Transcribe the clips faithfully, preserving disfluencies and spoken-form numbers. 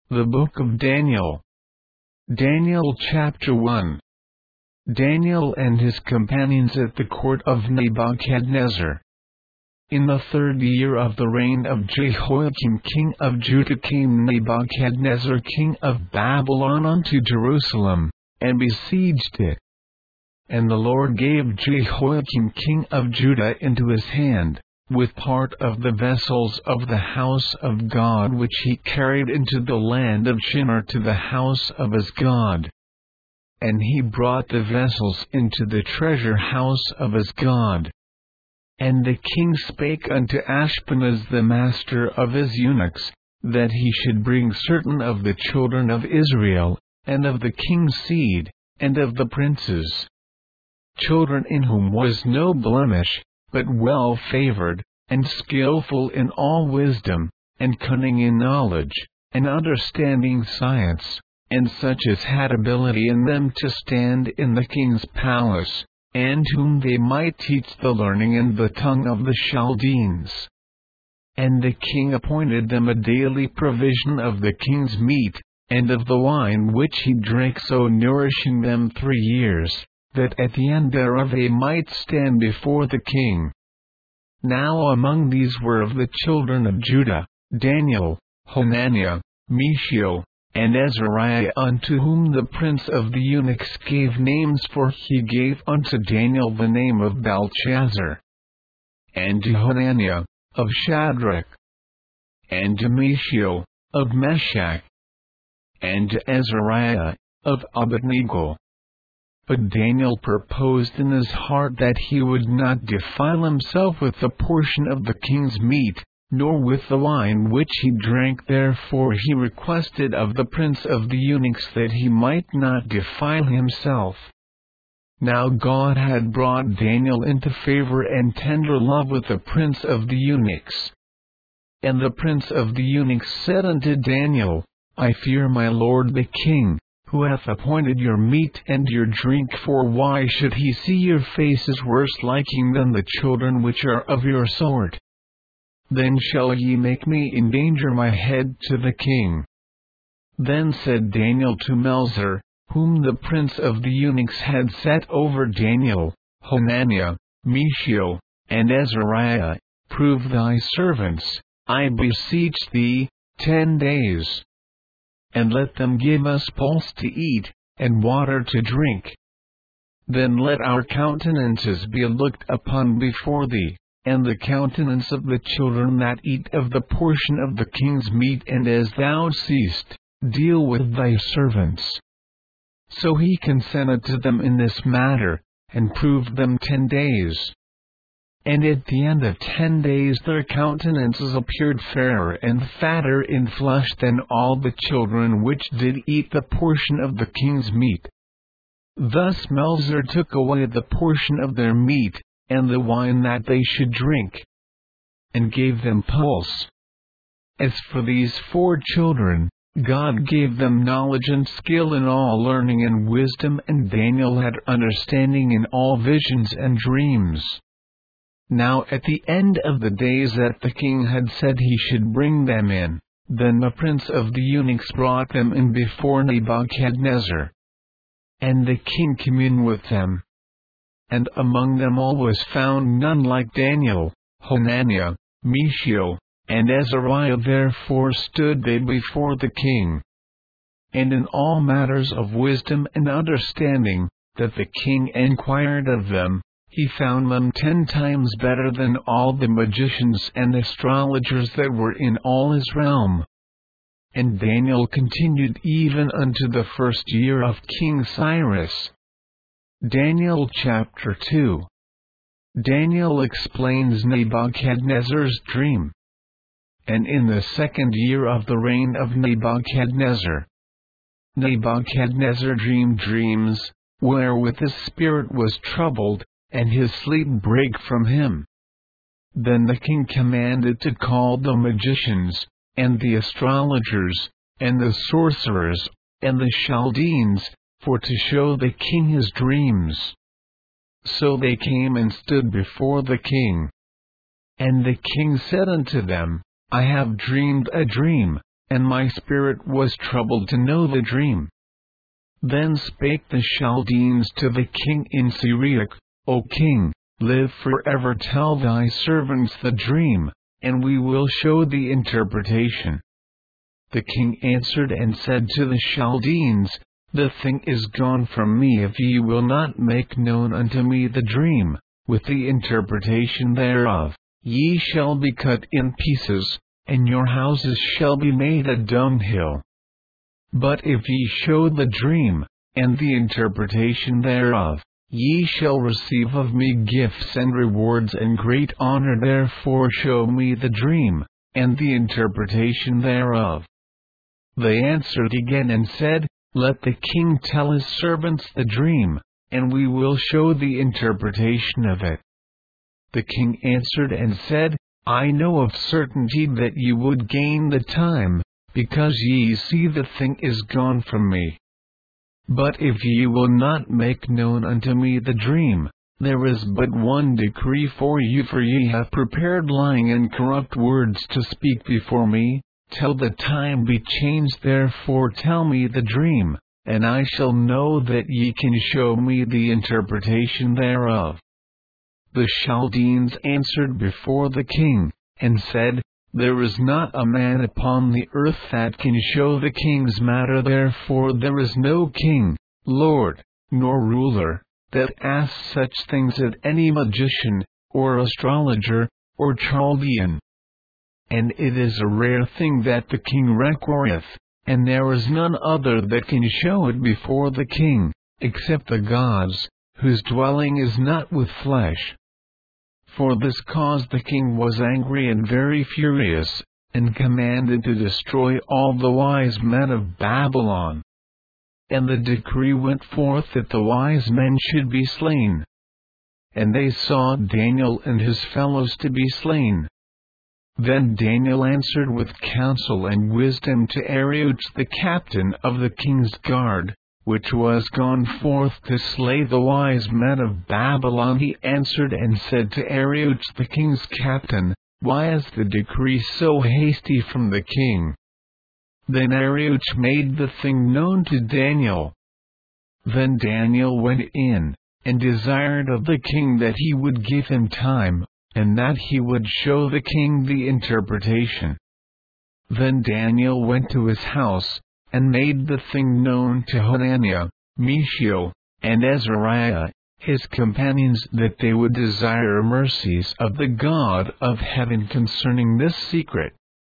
The Book of Daniel. Daniel chapter one. Daniel and his companions at the court of Nebuchadnezzar. In the third year of the reign of Jehoiakim king of Judah came Nebuchadnezzar king of Babylon unto Jerusalem, and besieged it. And the Lord gave Jehoiakim king of Judah into his hand, with part of the vessels of the house of God which he carried into the land of Shinar to the house of his God. And he brought the vessels into the treasure house of his God. And the king spake unto Ashpenaz the master of his eunuchs, that he should bring certain of the children of Israel, and of the king's seed, and of the princes, children in whom was no blemish, but well favored, and skillful in all wisdom, and cunning in knowledge, and understanding science, and such as had ability in them to stand in the king's palace, and whom they might teach the learning and the tongue of the Chaldeans. And the king appointed them a daily provision of the king's meat, and of the wine which he drank, so nourishing them three years, that at the end thereof they might stand before the king. Now among these were of the children of Judah, Daniel, Hananiah, Mishael, and Azariah, unto whom the prince of the eunuchs gave names, for he gave unto Daniel the name of Belshazzar, and to Hananiah, of Shadrach, and to Mishael, of Meshach, and to Azariah, of Abednego. But Daniel purposed in his heart that he would not defile himself with the portion of the king's meat, nor with the wine which he drank. Therefore he requested of the prince of the eunuchs that he might not defile himself. Now God had brought Daniel into favor and tender love with the prince of the eunuchs. And the prince of the eunuchs said unto Daniel, I fear my lord the king, who hath appointed your meat and your drink, for why should he see your faces worse liking than the children which are of your sort? Then shall ye make me endanger my head to the king. Then said Daniel to Melzar, whom the prince of the eunuchs had set over Daniel, Hananiah, Mishael, and Azariah, prove thy servants, I beseech thee, ten days. And let them give us pulse to eat, and water to drink. Then let our countenances be looked upon before thee, and the countenance of the children that eat of the portion of the king's meat, and as thou seest, deal with thy servants. So he consented to them in this matter, and proved them ten days. And at the end of ten days their countenances appeared fairer and fatter in flesh than all the children which did eat the portion of the king's meat. Thus Melzar took away the portion of their meat, and the wine that they should drink, and gave them pulse. As for these four children, God gave them knowledge and skill in all learning and wisdom, and Daniel had understanding in all visions and dreams. Now at the end of the days that the king had said he should bring them in, then the prince of the eunuchs brought them in before Nebuchadnezzar. And the king communed with them. And among them all was found none like Daniel, Hananiah, Mishael, and Azariah. Therefore stood they before the king. And in all matters of wisdom and understanding, that the king enquired of them, he found them ten times better than all the magicians and astrologers that were in all his realm. And Daniel continued even unto the first year of King Cyrus. Daniel chapter two. Daniel explains Nebuchadnezzar's dream. And in the second year of the reign of Nebuchadnezzar, Nebuchadnezzar dreamed dreams, wherewith his spirit was troubled, and his sleep brake from him. Then the king commanded to call the magicians, and the astrologers, and the sorcerers, and the Chaldeans, for to show the king his dreams. So they came and stood before the king. And the king said unto them, I have dreamed a dream, and my spirit was troubled to know the dream. Then spake the Chaldeans to the king in Syriac, O king, live forever, tell thy servants the dream, and we will show the interpretation. The king answered and said to the Chaldeans, The thing is gone from me if ye will not make known unto me the dream, with the interpretation thereof. Ye shall be cut in pieces, and your houses shall be made a dunghill. But if ye show the dream, and the interpretation thereof, ye shall receive of me gifts and rewards and great honor. Therefore show me the dream, and the interpretation thereof. They answered again and said, Let the king tell his servants the dream, and we will show the interpretation of it. The king answered and said, I know of certainty that ye would gain the time, because ye see the thing is gone from me. But if ye will not make known unto me the dream, there is but one decree for you, for ye have prepared lying and corrupt words to speak before me, till the time be changed. Therefore tell me the dream, and I shall know that ye can show me the interpretation thereof. The Chaldeans answered before the king, and said, There is not a man upon the earth that can show the king's matter. Therefore there is no king, lord, nor ruler, that asks such things at any magician, or astrologer, or Chaldean. And it is a rare thing that the king requireth, and there is none other that can show it before the king, except the gods, whose dwelling is not with flesh. For this cause the king was angry and very furious, and commanded to destroy all the wise men of Babylon. And the decree went forth that the wise men should be slain. And they saw Daniel and his fellows to be slain. Then Daniel answered with counsel and wisdom to Arioch the captain of the king's guard, which was gone forth to slay the wise men of Babylon. He answered and said to Arioch the king's captain, Why is the decree so hasty from the king? Then Arioch made the thing known to Daniel. Then Daniel went in, and desired of the king that he would give him time, and that he would show the king the interpretation. Then Daniel went to his house, and made the thing known to Hananiah, Mishael, and Azariah, his companions, that they would desire mercies of the God of heaven concerning this secret,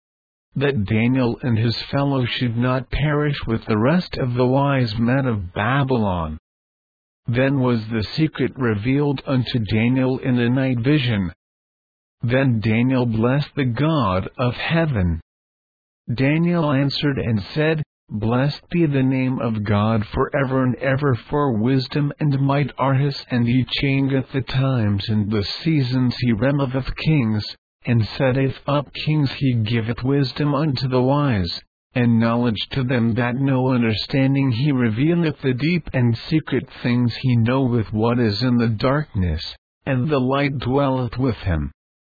that Daniel and his fellows should not perish with the rest of the wise men of Babylon. Then was the secret revealed unto Daniel in a night vision. Then Daniel blessed the God of heaven. Daniel answered and said, Blessed be the name of God forever and ever, for wisdom and might are his, and he changeth the times and the seasons. He removeth kings, and setteth up kings. He giveth wisdom unto the wise, and knowledge to them that know understanding. He revealeth the deep and secret things. He knoweth what is in the darkness, and the light dwelleth with him.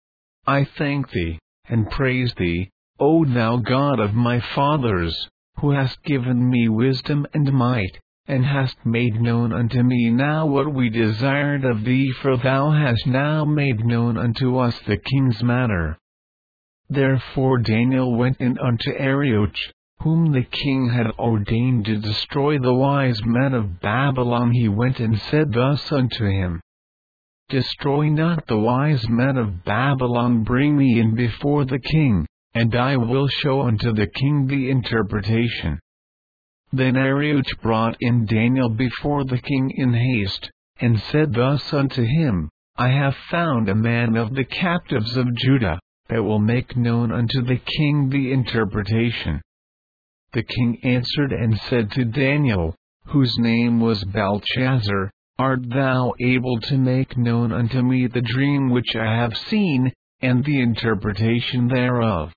I thank thee, and praise thee, O thou God of my fathers, who hast given me wisdom and might, and hast made known unto me now what we desired of thee, for thou hast now made known unto us the king's matter. Therefore Daniel went in unto Arioch, whom the king had ordained to destroy the wise men of Babylon. He went and said thus unto him, Destroy not the wise men of Babylon, bring me in before the king, and I will show unto the king the interpretation. Then Arioch brought in Daniel before the king in haste, and said thus unto him, I have found a man of the captives of Judah, that will make known unto the king the interpretation. The king answered and said to Daniel, whose name was Belteshazzar, Art thou able to make known unto me the dream which I have seen, and the interpretation thereof?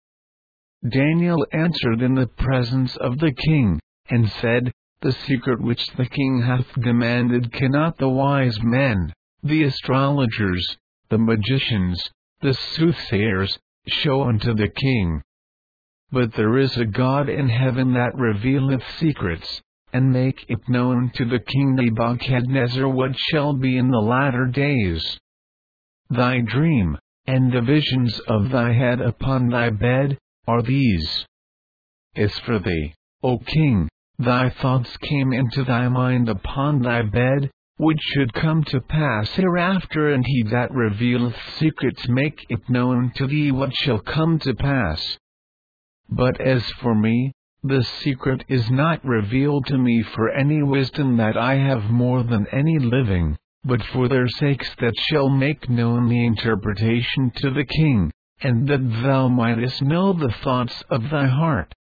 Daniel answered in the presence of the king, and said, The secret which the king hath demanded cannot the wise men, the astrologers, the magicians, the soothsayers, show unto the king. but there is a God in heaven that revealeth secrets, and make it known to the king Nebuchadnezzar what shall be in the latter days. Thy dream, and the visions of thy head upon thy bed, are these. As for thee, O king, thy thoughts came into thy mind upon thy bed, which should come to pass hereafter, and he that revealeth secrets make it known to thee what shall come to pass. But as for me, the secret is not revealed to me for any wisdom that I have more than any living, but for their sakes that shall make known the interpretation to the king, and that thou mightest know the thoughts of thy heart.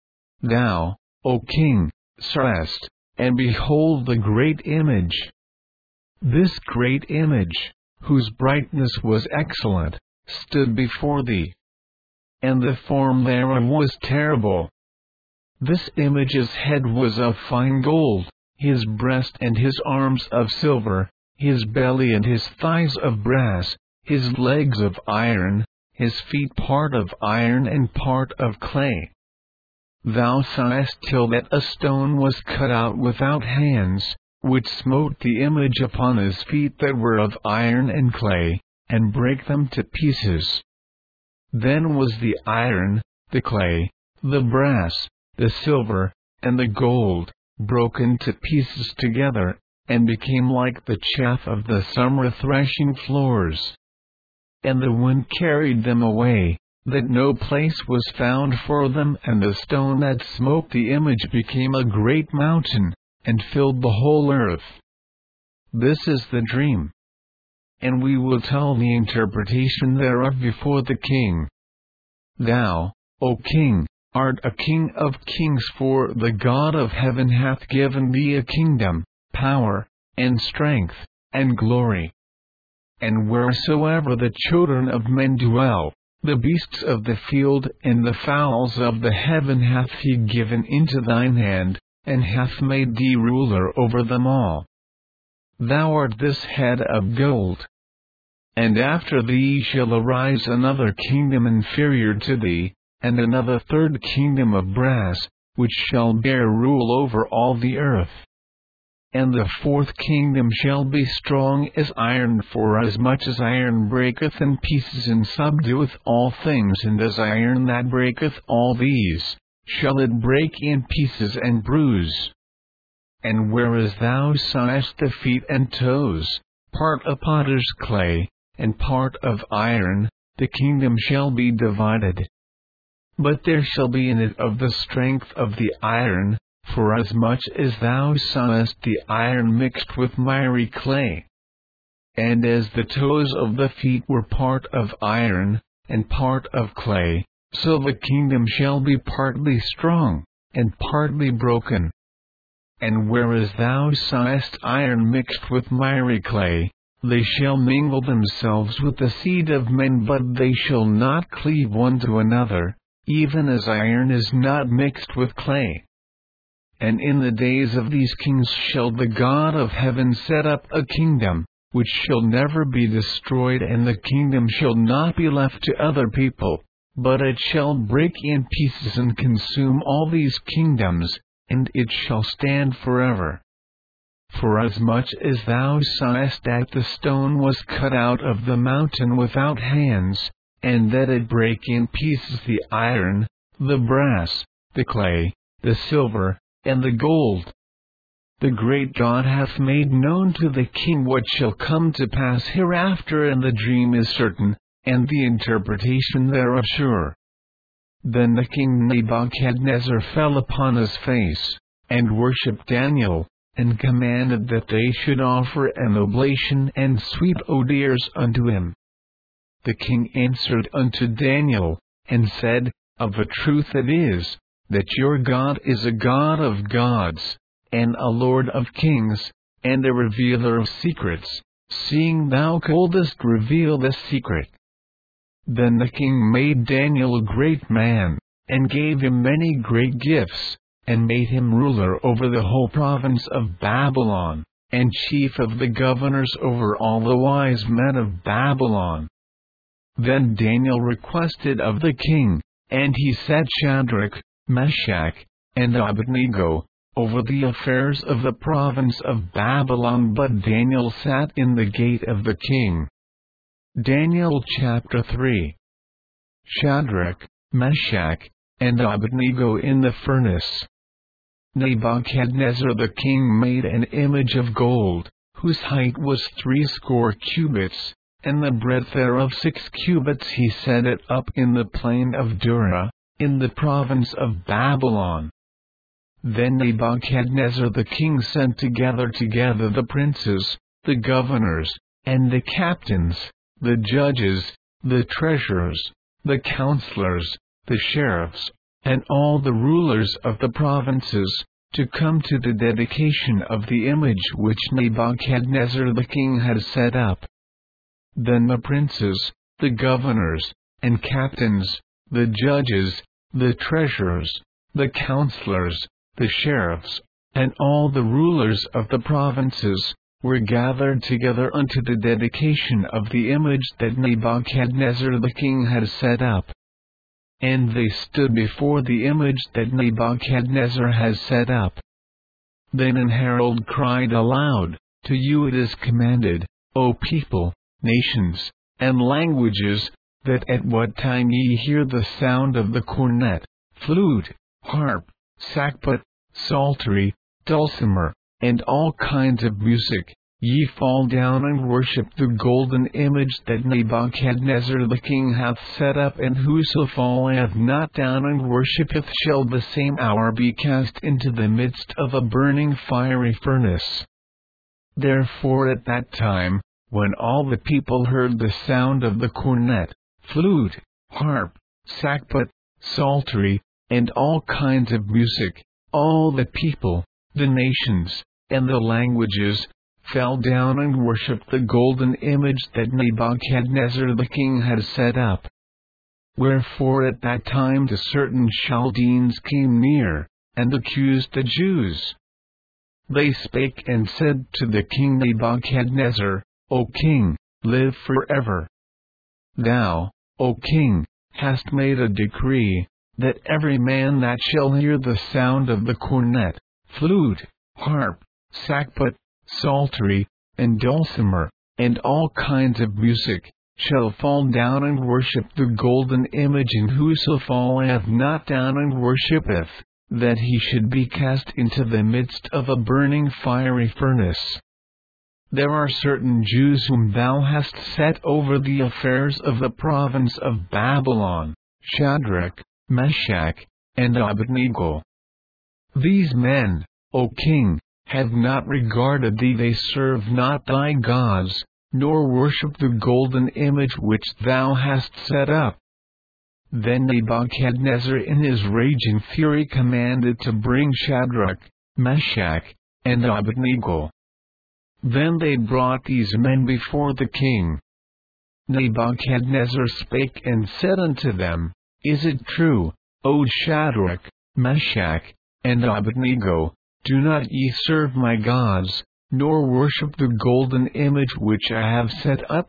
Thou, O king, sawest, and behold the great image. This great image, whose brightness was excellent, stood before thee. And the form thereof was terrible. This image's head was of fine gold, his breast and his arms of silver, his belly and his thighs of brass, his legs of iron, his feet part of iron and part of clay. Thou sawest till that a stone was cut out without hands, which smote the image upon his feet that were of iron and clay, and brake them to pieces. Then was the iron, the clay, the brass, the silver, and the gold, broken to pieces together, and became like the chaff of the summer threshing floors. And the wind carried them away, that no place was found for them, and the stone that smote the image became a great mountain, and filled the whole earth. This is the dream. And we will tell the interpretation thereof before the king. Thou, O king, art a king of kings, for the God of heaven hath given thee a kingdom, power, and strength, and glory. And wheresoever the children of men dwell, the beasts of the field and the fowls of the heaven hath he given into thine hand, and hath made thee ruler over them all. Thou art this head of gold. And after thee shall arise another kingdom inferior to thee, and another third kingdom of brass, which shall bear rule over all the earth. And the fourth kingdom shall be strong as iron, for as much as iron breaketh in pieces and subdueth all things, and as iron that breaketh all these, shall it break in pieces and bruise. And whereas thou sawest the feet and toes, part of potter's clay, and part of iron, the kingdom shall be divided. But there shall be in it of the strength of the iron, for as much as thou sawest the iron mixed with miry clay. And as the toes of the feet were part of iron, and part of clay, so the kingdom shall be partly strong, and partly broken. And whereas thou sawest iron mixed with miry clay, they shall mingle themselves with the seed of men, but they shall not cleave one to another, even as iron is not mixed with clay. And in the days of these kings shall the God of heaven set up a kingdom, which shall never be destroyed, and the kingdom shall not be left to other people, but it shall break in pieces and consume all these kingdoms, and it shall stand forever. For as much as thou sawest that the stone was cut out of the mountain without hands, and that it brake in pieces the iron, the brass, the clay, the silver, and the gold, the great God hath made known to the king what shall come to pass hereafter, and the dream is certain, and the interpretation thereof sure. Then the king Nebuchadnezzar fell upon his face, and worshipped Daniel, and commanded that they should offer an oblation and sweet odors unto him. The king answered unto Daniel, and said, Of a truth it is, that your God is a God of gods, and a Lord of kings, and a revealer of secrets, seeing thou couldest reveal this secret. Then the king made Daniel a great man, and gave him many great gifts, and made him ruler over the whole province of Babylon, and chief of the governors over all the wise men of Babylon. Then Daniel requested of the king, And he set Shadrach, Meshach, and Abednego over the affairs of the province of Babylon, but Daniel sat in the gate of the king. Daniel chapter three. Shadrach, Meshach, and Abednego in the furnace. Nebuchadnezzar the king made an image of gold, whose height was threescore cubits, and the breadth thereof six cubits. He set it up in the plain of Dura, in the province of Babylon. Then Nebuchadnezzar the king sent together together the princes, the governors, and the captains, the judges, the treasurers, the counselors, the sheriffs, and all the rulers of the provinces, to come to the dedication of the image which Nebuchadnezzar the king had set up. Then the princes, the governors, and captains, the judges, the treasurers, the counselors, the sheriffs, and all the rulers of the provinces, were gathered together unto the dedication of the image that Nebuchadnezzar the king had set up. And they stood before the image that Nebuchadnezzar had set up. Then an herald cried aloud, To you it is commanded, O people, nations, and languages, that at what time ye hear the sound of the cornet, flute, harp, sackbut, psaltery, dulcimer, and all kinds of music, ye fall down and worship the golden image that Nebuchadnezzar the king hath set up, and whoso falleth not down and worshippeth shall the same hour be cast into the midst of a burning fiery furnace. Therefore at that time, when all the people heard the sound of the cornet, flute, harp, sackbut, psaltery, and all kinds of music, all the people, the nations, and the languages, fell down and worshipped the golden image that Nebuchadnezzar the king had set up. Wherefore at that time the certain Chaldeans came near, and accused the Jews. They spake and said to the king Nebuchadnezzar, O king, live forever. Thou, O king, hast made a decree, that every man that shall hear the sound of the cornet, flute, harp, sackbut, psaltery, and dulcimer, and all kinds of music, shall fall down and worship the golden image, and whoso falleth not down and worshippeth, that he should be cast into the midst of a burning fiery furnace. There are certain Jews whom thou hast set over the affairs of the province of Babylon, Shadrach, Meshach, and Abednego. These men, O king, have not regarded thee, they serve not thy gods, nor worship the golden image which thou hast set up. Then Nebuchadnezzar in his rage and fury commanded to bring Shadrach, Meshach, and Abednego. Then they brought these men before the king. Nebuchadnezzar spake and said unto them, Is it true, O Shadrach, Meshach, and Abednego, do not ye serve my gods, nor worship the golden image which I have set up?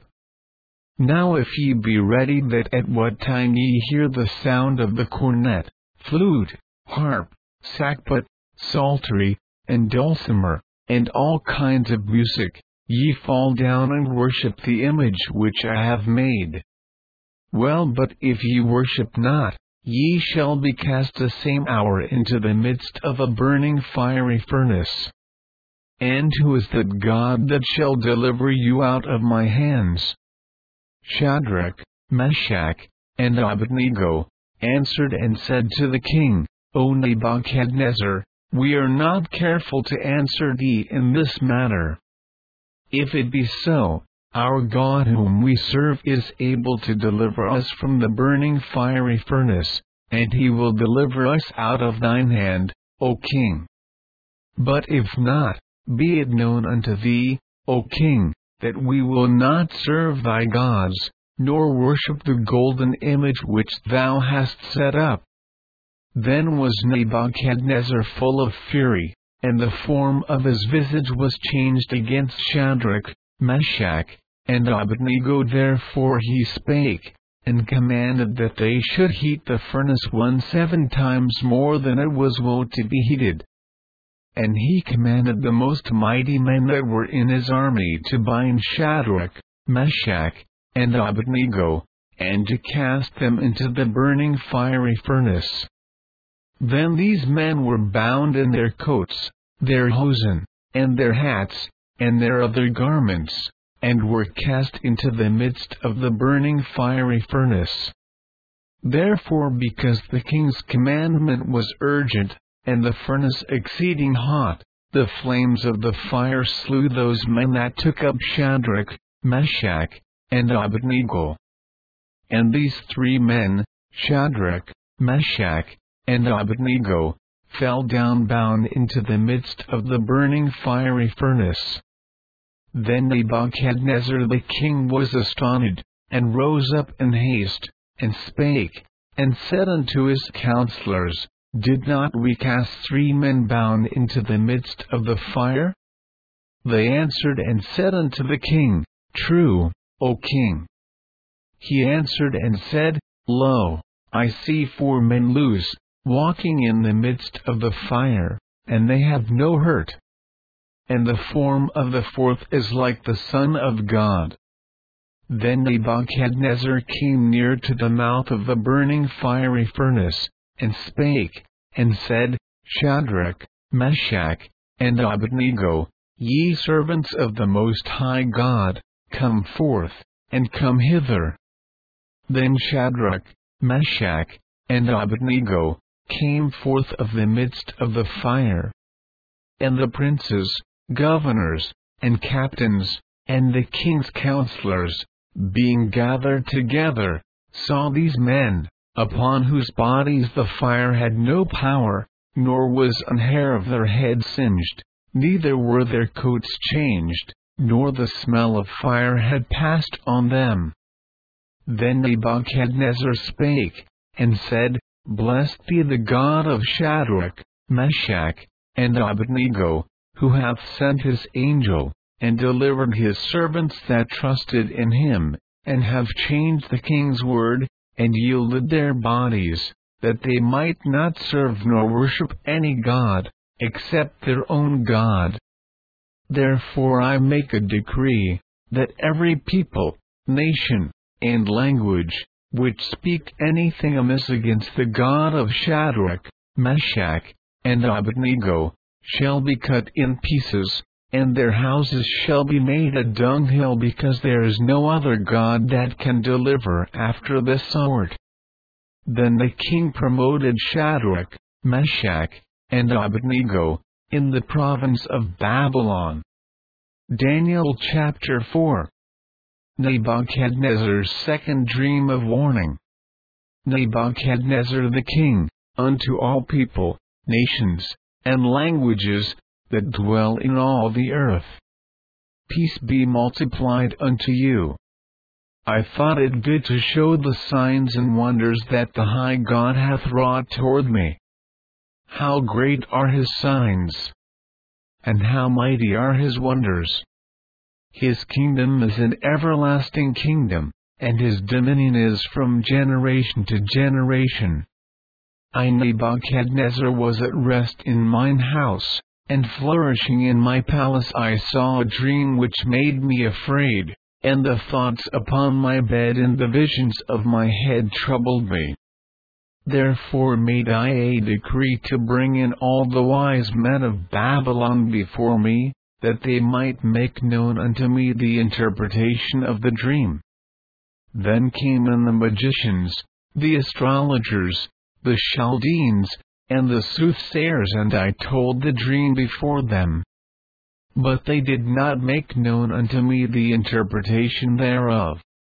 Now if ye be ready that at what time ye hear the sound of the cornet, flute, harp, sackbut, psaltery, and dulcimer, and all kinds of music, ye fall down and worship the image which I have made. Well, but if ye worship not, ye shall be cast the same hour into the midst of a burning fiery furnace. And who is that God that shall deliver you out of my hands? Shadrach, Meshach, and Abednego answered and said to the king, O Nebuchadnezzar, we are not careful to answer thee in this matter. If it be so, our God whom we serve is able to deliver us from the burning fiery furnace, and he will deliver us out of thine hand, O king. But if not, be it known unto thee, O king, that we will not serve thy gods, nor worship the golden image which thou hast set up. Then was Nebuchadnezzar full of fury, and the form of his visage was changed against Shadrach, Meshach, and Abednego. Therefore he spake, and commanded that they should heat the furnace one seven times more than it was wont to be heated. And he commanded the most mighty men that were in his army to bind Shadrach, Meshach, and Abednego, and to cast them into the burning fiery furnace. Then these men were bound in their coats, their hosen, and their hats, and their other garments, and were cast into the midst of the burning fiery furnace. Therefore, because the king's commandment was urgent, and the furnace exceeding hot, the flames of the fire slew those men that took up Shadrach, Meshach, and Abednego. And these three men, Shadrach, Meshach, and Abednego, fell down bound into the midst of the burning fiery furnace. Then Nebuchadnezzar the king was astonished, and rose up in haste, and spake, and said unto his counselors, Did not we cast three men bound into the midst of the fire? They answered and said unto the king, True, O king. He answered and said, Lo, I see four men loose, walking in the midst of the fire, and they have no hurt. And the form of the fourth is like the Son of God. Then Nebuchadnezzar came near to the mouth of the burning fiery furnace, and spake, and said, Shadrach, Meshach, and Abednego, ye servants of the Most High God, come forth, and come hither. Then Shadrach, Meshach, and Abednego came forth of the midst of the fire. And the princes, governors, and captains, and the king's counselors, being gathered together, saw these men, upon whose bodies the fire had no power, nor was an hair of their head singed, neither were their coats changed, nor the smell of fire had passed on them. Then Nebuchadnezzar spake, and said, Blessed be the God of Shadrach, Meshach, and Abednego, who hath sent his angel, and delivered his servants that trusted in him, and have changed the king's word, and yielded their bodies, that they might not serve nor worship any god, except their own God. Therefore I make a decree, that every people, nation, and language, which speak anything amiss against the God of Shadrach, Meshach, and Abednego, shall be cut in pieces, and their houses shall be made a dunghill, because there is no other God that can deliver after this sort. Then the king promoted Shadrach, Meshach, and Abednego, in the province of Babylon. Daniel chapter four. Nebuchadnezzar's second dream of warning. Nebuchadnezzar the king, unto all people, nations, and languages, that dwell in all the earth. Peace be multiplied unto you. I thought it good to show the signs and wonders that the high God hath wrought toward me. How great are his signs! And how mighty are his wonders! His kingdom is an everlasting kingdom, and his dominion is from generation to generation. I Nebuchadnezzar was at rest in mine house, and flourishing in my palace I saw a dream which made me afraid, and the thoughts upon my bed and the visions of my head troubled me. Therefore made I a decree to bring in all the wise men of Babylon before me, that they might make known unto me the interpretation of the dream. Then came in the magicians, the astrologers, the Chaldeans, and the soothsayers, and I told the dream before them. But they did not make known unto me the interpretation thereof.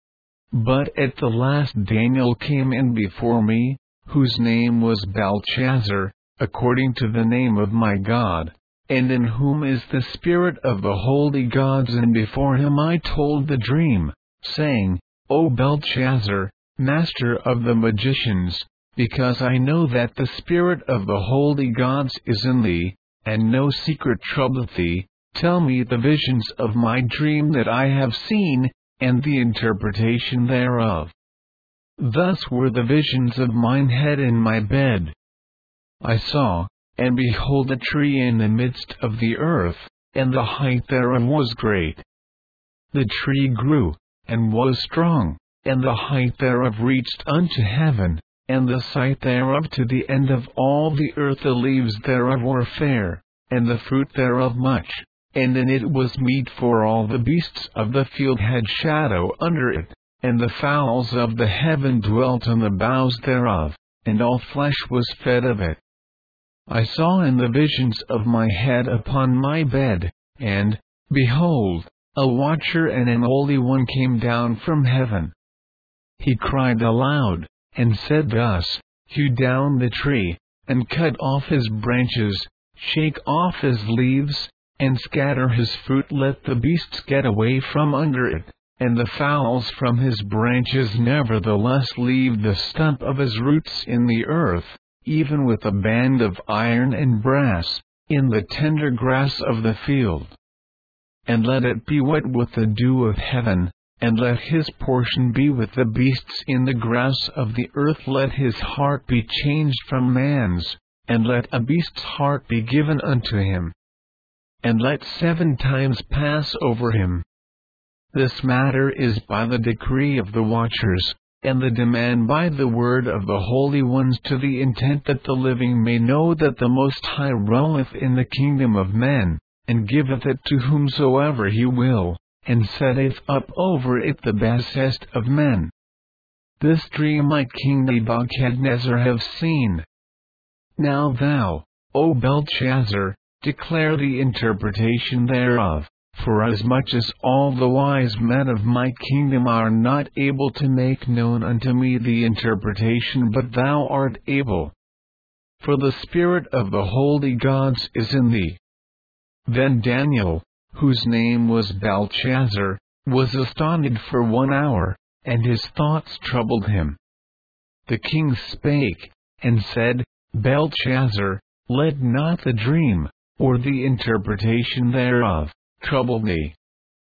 But at the last Daniel came in before me, whose name was Belshazzar, according to the name of my God, and in whom is the spirit of the holy gods, and before him I told the dream, saying, O Belshazzar, master of the magicians, because I know that the spirit of the holy gods is in thee, and no secret troubleth thee, tell me the visions of my dream that I have seen, and the interpretation thereof. Thus were the visions of mine head in my bed. I saw, and behold a tree in the midst of the earth, and the height thereof was great. The tree grew, and was strong, and the height thereof reached unto heaven, and the sight thereof to the end of all the earth. The leaves thereof were fair, and the fruit thereof much, and in it was meat for all the beasts of the field had shadow under it, and the fowls of the heaven dwelt on the boughs thereof, and all flesh was fed of it. I saw in the visions of my head upon my bed, and, behold, a watcher and an holy one came down from heaven. He cried aloud, and said thus, Hew down the tree, and cut off his branches, shake off his leaves, and scatter his fruit. Let the beasts get away from under it, and the fowls from his branches. Nevertheless leave the stump of his roots in the earth, even with a band of iron and brass, in the tender grass of the field. And let it be wet with the dew of heaven, and let his portion be with the beasts in the grass of the earth. Let his heart be changed from man's, and let a beast's heart be given unto him. And let seven times pass over him. This matter is by the decree of the watchers, and the demand by the word of the holy ones, to the intent that the living may know that the Most High ruleth in the kingdom of men, and giveth it to whomsoever he will, and setteth up over it the basest of men. This dream I, King Nebuchadnezzar, have seen. Now thou, O Belteshazzar, declare the interpretation thereof, forasmuch as all the wise men of my kingdom are not able to make known unto me the interpretation, but thou art able. For the spirit of the holy gods is in thee. Then Daniel, whose name was Belteshazzar, was astonished for one hour, and his thoughts troubled him. The king spake, and said, Belteshazzar, let not the dream, or the interpretation thereof, trouble thee.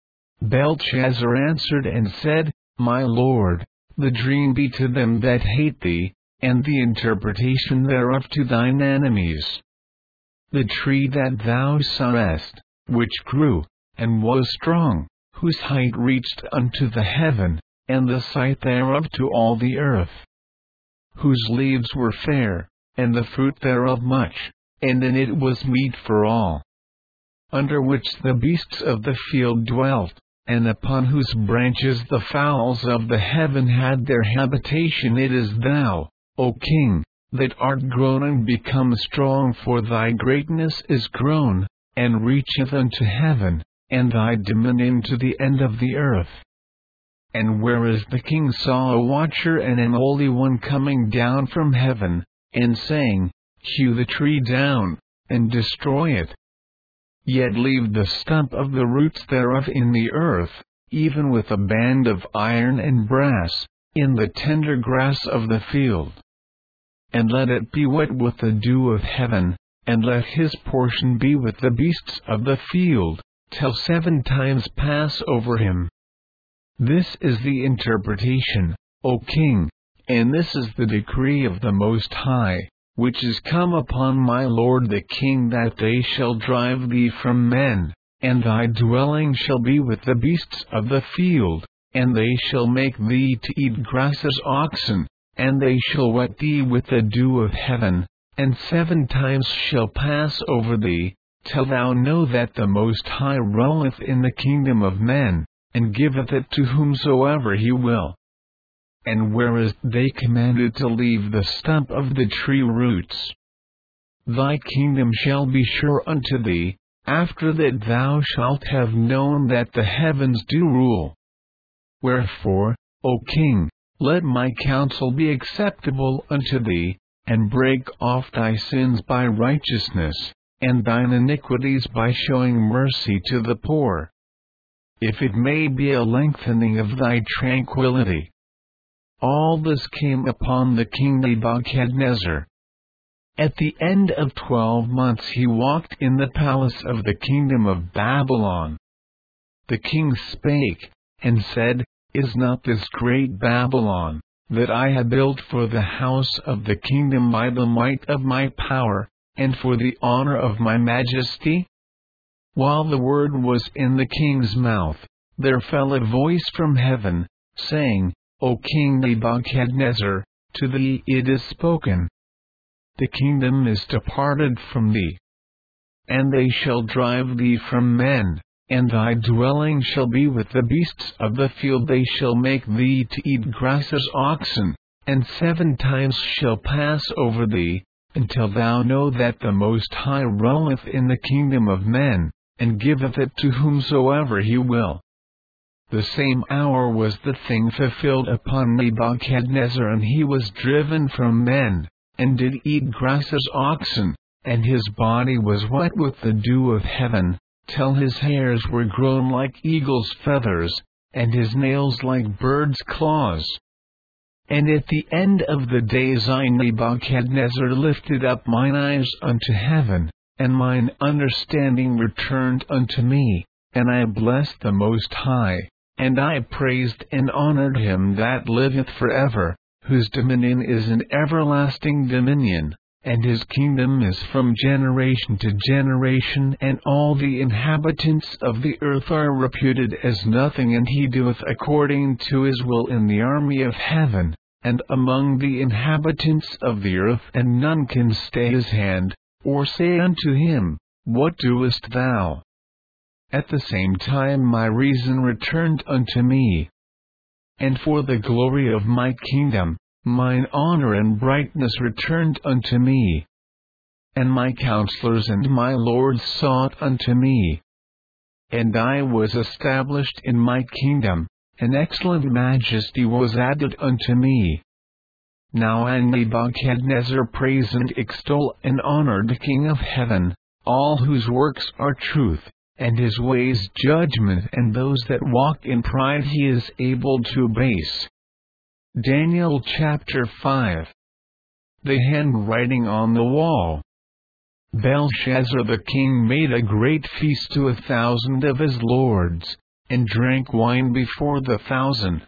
Belteshazzar answered and said, My lord, the dream be to them that hate thee, and the interpretation thereof to thine enemies. The tree that thou sawest, which grew, and was strong, whose height reached unto the heaven, and the sight thereof to all the earth. Whose leaves were fair, and the fruit thereof much, and in it was meat for all. Under which the beasts of the field dwelt, and upon whose branches the fowls of the heaven had their habitation. It is thou, O king, that art grown and become strong, for thy greatness is grown, and reacheth unto heaven, and thy dominion to the end of the earth. And whereas the king saw a watcher and an holy one coming down from heaven, and saying, Hew the tree down, and destroy it. Yet leave the stump of the roots thereof in the earth, even with a band of iron and brass, in the tender grass of the field. And let it be wet with the dew of heaven, and let his portion be with the beasts of the field, till seven times pass over him. This is the interpretation, O king, and this is the decree of the Most High, which is come upon my lord the king, that they shall drive thee from men, and thy dwelling shall be with the beasts of the field, and they shall make thee to eat grass as oxen, and they shall wet thee with the dew of heaven, and seven times shall pass over thee, till thou know that the Most High ruleth in the kingdom of men, and giveth it to whomsoever he will. And whereas they commanded to leave the stump of the tree roots, thy kingdom shall be sure unto thee, after that thou shalt have known that the heavens do rule. Wherefore, O king, let my counsel be acceptable unto thee, and break off thy sins by righteousness, and thine iniquities by showing mercy to the poor, if it may be a lengthening of thy tranquility. All this came upon the king Nebuchadnezzar. At the end of twelve months he walked in the palace of the kingdom of Babylon. The king spake, and said, Is not this great Babylon, that I had built for the house of the kingdom by the might of my power, and for the honor of my majesty? While the word was in the king's mouth, there fell a voice from heaven, saying, O King Nebuchadnezzar, to thee it is spoken. The kingdom is departed from thee, and they shall drive thee from men, and thy dwelling shall be with the beasts of the field. They shall make thee to eat grass as oxen, and seven times shall pass over thee, until thou know that the Most High ruleth in the kingdom of men, and giveth it to whomsoever he will. The same hour was the thing fulfilled upon Nebuchadnezzar, and he was driven from men, and did eat grass as oxen, and his body was wet with the dew of heaven, till his hairs were grown like eagle's feathers, and his nails like bird's claws. And at the end of the days I Nebuchadnezzar lifted up mine eyes unto heaven, and mine understanding returned unto me, and I blessed the Most High, and I praised and honored him that liveth forever, whose dominion is an everlasting dominion, and his kingdom is from generation to generation, and all the inhabitants of the earth are reputed as nothing, and he doeth according to his will in the army of heaven, and among the inhabitants of the earth, and none can stay his hand, or say unto him, What doest thou? At the same time my reason returned unto me, and for the glory of my kingdom, mine honor and brightness returned unto me. And my counselors and my lords sought unto me. And I was established in my kingdom, and excellent majesty was added unto me. Now I Nebuchadnezzar praise and extol and honor the King of heaven, all whose works are truth, and his ways judgment, and those that walk in pride he is able to abase. Daniel chapter five. The handwriting on the wall. Belshazzar the king made a great feast to a thousand of his lords, and drank wine before the thousand.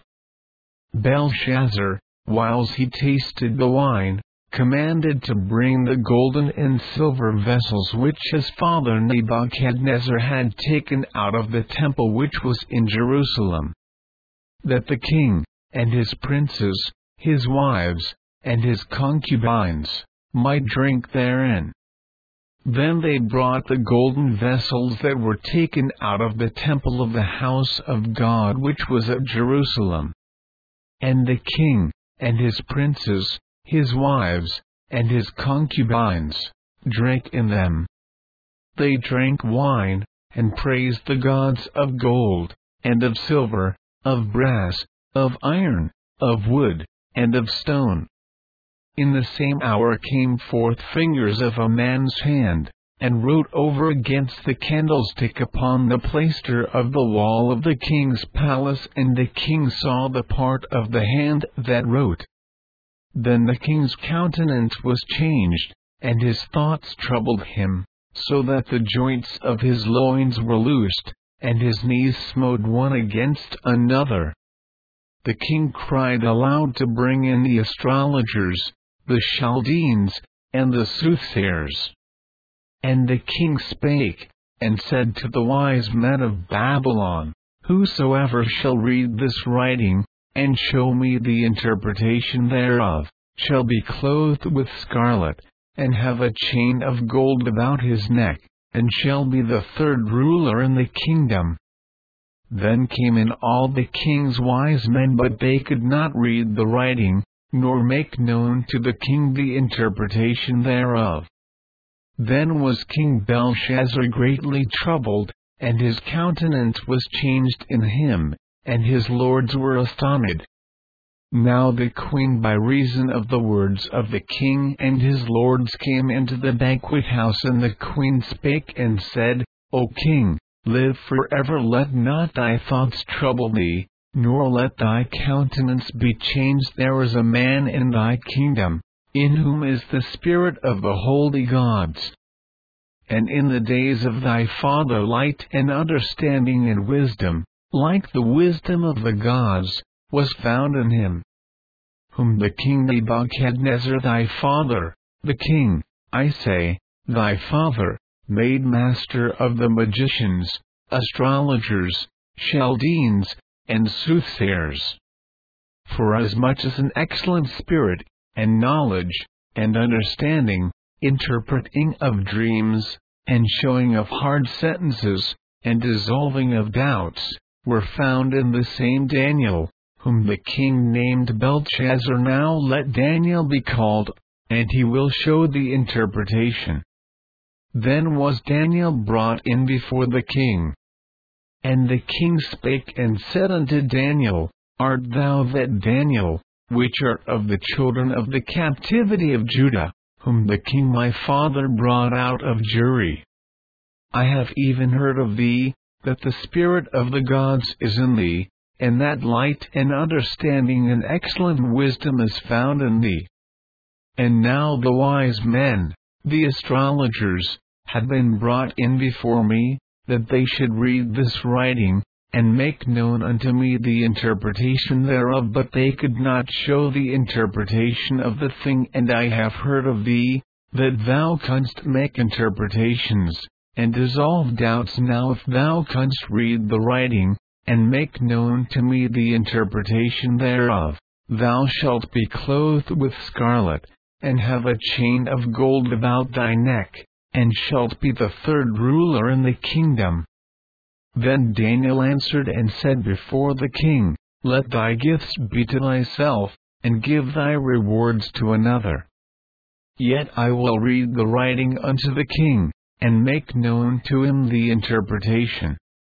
Belshazzar, whiles he tasted the wine, commanded to bring the golden and silver vessels which his father Nebuchadnezzar had taken out of the temple which was in Jerusalem, that the king, and his princes, his wives, and his concubines, might drink therein. Then they brought the golden vessels that were taken out of the temple of the house of God which was at Jerusalem. And the king, and his princes, his wives, and his concubines, drank in them. They drank wine, and praised the gods of gold, and of silver, of brass, of iron, of wood, and of stone. In the same hour came forth fingers of a man's hand, and wrote over against the candlestick upon the plaister of the wall of the king's palace, and the king saw the part of the hand that wrote. Then the king's countenance was changed, and his thoughts troubled him, so that the joints of his loins were loosed, and his knees smote one against another. The king cried aloud to bring in the astrologers, the Chaldeans, and the soothsayers. And the king spake, and said to the wise men of Babylon, Whosoever shall read this writing, and show me the interpretation thereof, shall be clothed with scarlet, and have a chain of gold about his neck, and shall be the third ruler in the kingdom. Then came in all the king's wise men, but they could not read the writing, nor make known to the king the interpretation thereof. Then was King Belshazzar greatly troubled, and his countenance was changed in him, and his lords were astonished. Now the queen, by reason of the words of the king and his lords, came into the banquet house, and the queen spake and said, O king, live forever, let not thy thoughts trouble thee, nor let thy countenance be changed. There is a man in thy kingdom, in whom is the spirit of the holy gods. And in the days of thy father light and understanding and wisdom, like the wisdom of the gods, was found in him. whom the king Nebuchadnezzar thy father, the king, I say, thy father, made master of the magicians, astrologers, Chaldeans, and soothsayers. Forasmuch as an excellent spirit, and knowledge, and understanding, interpreting of dreams, and showing of hard sentences, and dissolving of doubts, were found in the same Daniel, whom the king named Belteshazzar. Now let Daniel be called, and he will show the interpretation. Then was Daniel brought in before the king. And the king spake and said unto Daniel, Art thou that Daniel, which art of the children of the captivity of Judah, whom the king my father brought out of Jeri? I have even heard of thee, that the spirit of the gods is in thee, and that light and understanding and excellent wisdom is found in thee. And now the wise men, the astrologers, have been brought in before me, that they should read this writing, and make known unto me the interpretation thereof, but they could not show the interpretation of the thing. And I have heard of thee, that thou canst make interpretations, and dissolve doubts. Now if thou canst read the writing, and make known to me the interpretation thereof, thou shalt be clothed with scarlet, and have a chain of gold about thy neck, and shalt be the third ruler in the kingdom. Then Daniel answered and said before the king, Let thy gifts be to thyself, and give thy rewards to another. Yet I will read the writing unto the king, and make known to him the interpretation.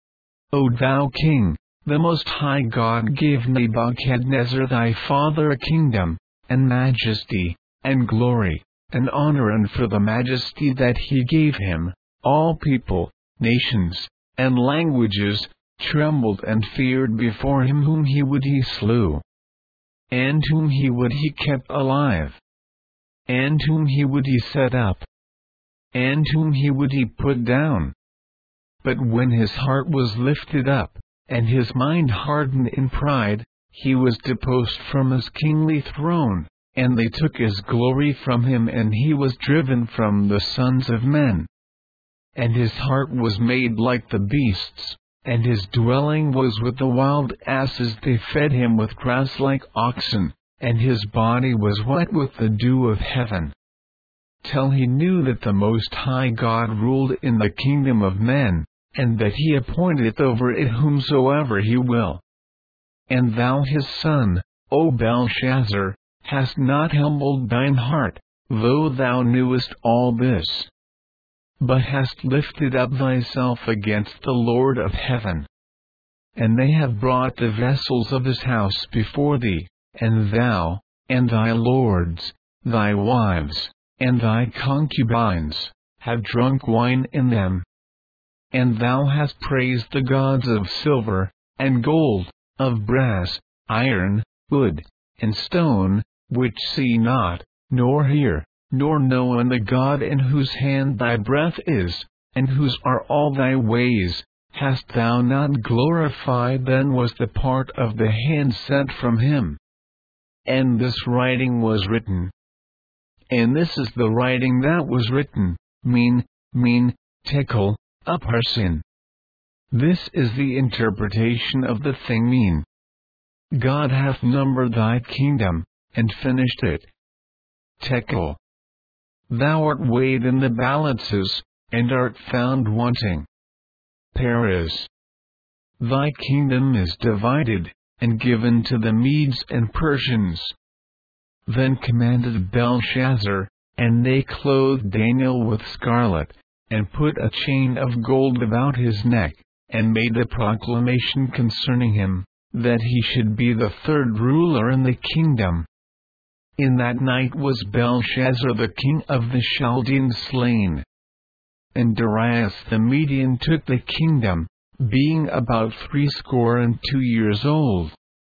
O thou king, the Most High God gave Nebuchadnezzar thy father a kingdom, and majesty, and glory, and honor, and for the majesty that he gave him, all people, nations, and languages, trembled and feared before him. Whom he would he slew, and whom he would he kept alive, and whom he would he set up, and whom he would he put down. But when his heart was lifted up, and his mind hardened in pride, he was deposed from his kingly throne, and they took his glory from him, and he was driven from the sons of men. And his heart was made like the beasts, and his dwelling was with the wild asses. They fed him with grass like oxen, and his body was wet with the dew of heaven. Till he knew that the Most High God ruled in the kingdom of men, and that he appointeth over it whomsoever he will. And thou his son, O Belshazzar, hast not humbled thine heart, though thou knewest all this, but hast lifted up thyself against the Lord of heaven. And they have brought the vessels of his house before thee, and thou, and thy lords, thy wives, and thy concubines, have drunk wine in them. And thou hast praised the gods of silver, and gold, of brass, iron, wood, and stone, which see not, nor hear, nor know, and the God in whose hand thy breath is, and whose are all thy ways, hast thou not glorified? Then was the part of the hand sent from him. And this writing was written. And this is the writing that was written, Min, Min, Tekel, Upharsin. This is the interpretation of the thing. Min. God hath numbered thy kingdom, and finished it. Tekel. Thou art weighed in the balances, and art found wanting. Peres. Thy kingdom is divided, and given to the Medes and Persians. Then commanded Belshazzar, and they clothed Daniel with scarlet, and put a chain of gold about his neck, and made a proclamation concerning him, that he should be the third ruler in the kingdom. In that night was Belshazzar the king of the Chaldeans slain. And Darius the Median took the kingdom, being about threescore and two years old.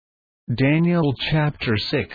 Daniel chapter six.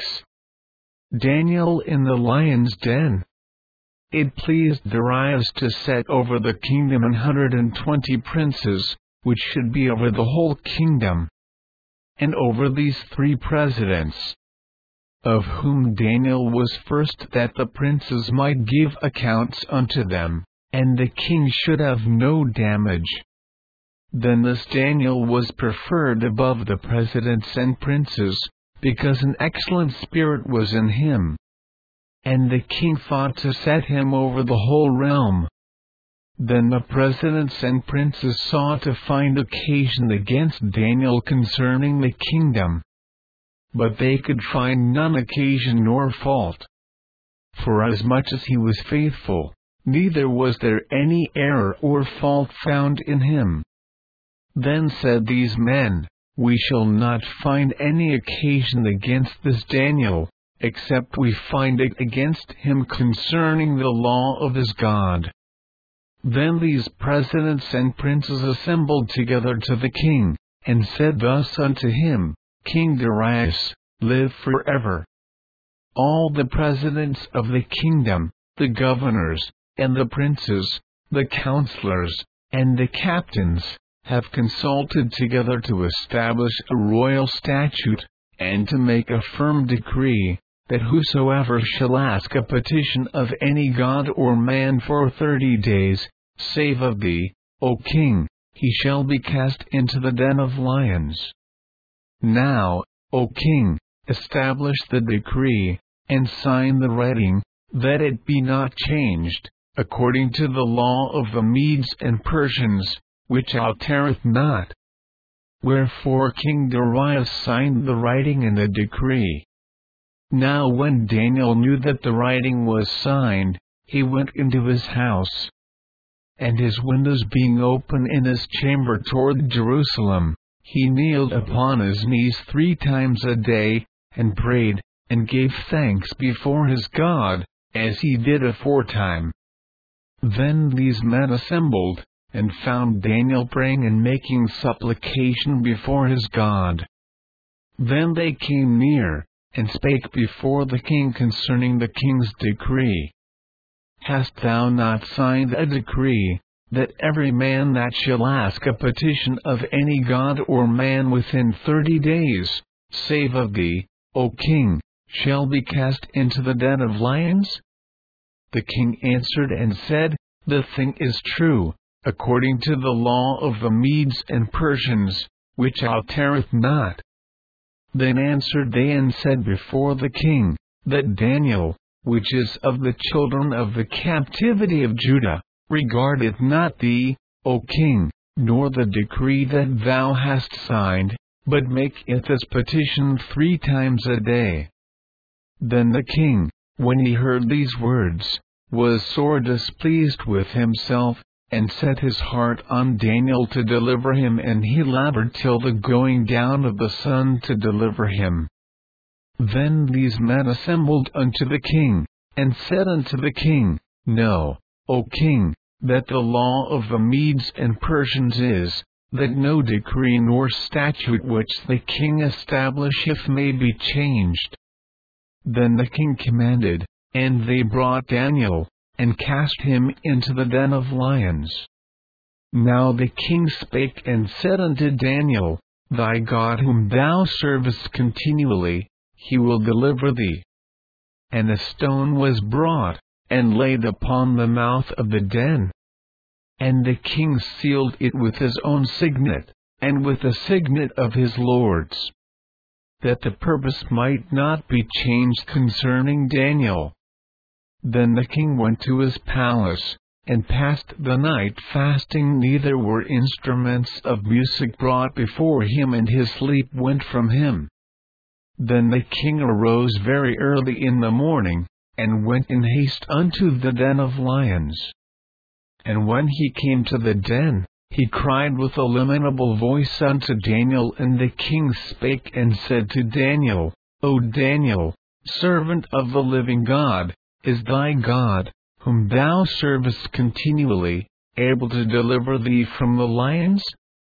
Daniel in the lion's den. It pleased Darius to set over the kingdom an hundred and twenty princes, which should be over the whole kingdom. And over these three presidents, of whom Daniel was first, that the princes might give accounts unto them, and the king should have no damage. Then this Daniel was preferred above the presidents and princes, because an excellent spirit was in him. And the king thought to set him over the whole realm. Then the presidents and princes sought to find occasion against Daniel concerning the kingdom. But they could find none occasion nor fault. Forasmuch as he was faithful, neither was there any error or fault found in him. Then said these men, We shall not find any occasion against this Daniel, except we find it against him concerning the law of his God. Then these presidents and princes assembled together to the king, and said thus unto him, King Darius, live forever. All the presidents of the kingdom, the governors, and the princes, the counselors, and the captains, have consulted together to establish a royal statute, and to make a firm decree, that whosoever shall ask a petition of any god or man for thirty days, save of thee, O king, he shall be cast into the den of lions. Now, O king, establish the decree, and sign the writing, that it be not changed, according to the law of the Medes and Persians, which altereth not. Wherefore King Darius signed the writing and the decree. Now when Daniel knew that the writing was signed, he went into his house. And his windows being open in his chamber toward Jerusalem, he kneeled upon his knees three times a day, and prayed, and gave thanks before his God, as he did aforetime. Then these men assembled, and found Daniel praying and making supplication before his God. Then they came near, and spake before the king concerning the king's decree. Hast thou not signed a decree, that every man that shall ask a petition of any god or man within thirty days, save of thee, O king, shall be cast into the den of lions? The king answered and said, The thing is true, according to the law of the Medes and Persians, which altereth not. Then answered they and said before the king, that Daniel, which is of the children of the captivity of Judah, regardeth not thee, O king, nor the decree that thou hast signed, but maketh his petition three times a day. Then the king, when he heard these words, was sore displeased with himself, and set his heart on Daniel to deliver him, and he labored till the going down of the sun to deliver him. Then these men assembled unto the king, and said unto the king, Know, O king, that the law of the Medes and Persians is, that no decree nor statute which the king establisheth may be changed. Then the king commanded, and they brought Daniel, and cast him into the den of lions. Now the king spake and said unto Daniel, Thy God whom thou servest continually, he will deliver thee. And a stone was brought, and laid upon the mouth of the den. And the king sealed it with his own signet, and with the signet of his lords, that the purpose might not be changed concerning Daniel. Then the king went to his palace, and passed the night fasting, neither were instruments of music brought before him, and his sleep went from him. Then the king arose very early in the morning, and went in haste unto the den of lions. And when he came to the den, he cried with a lamentable voice unto Daniel, and the king spake and said to Daniel, O Daniel, servant of the living God, is thy God, whom thou servest continually, able to deliver thee from the lions?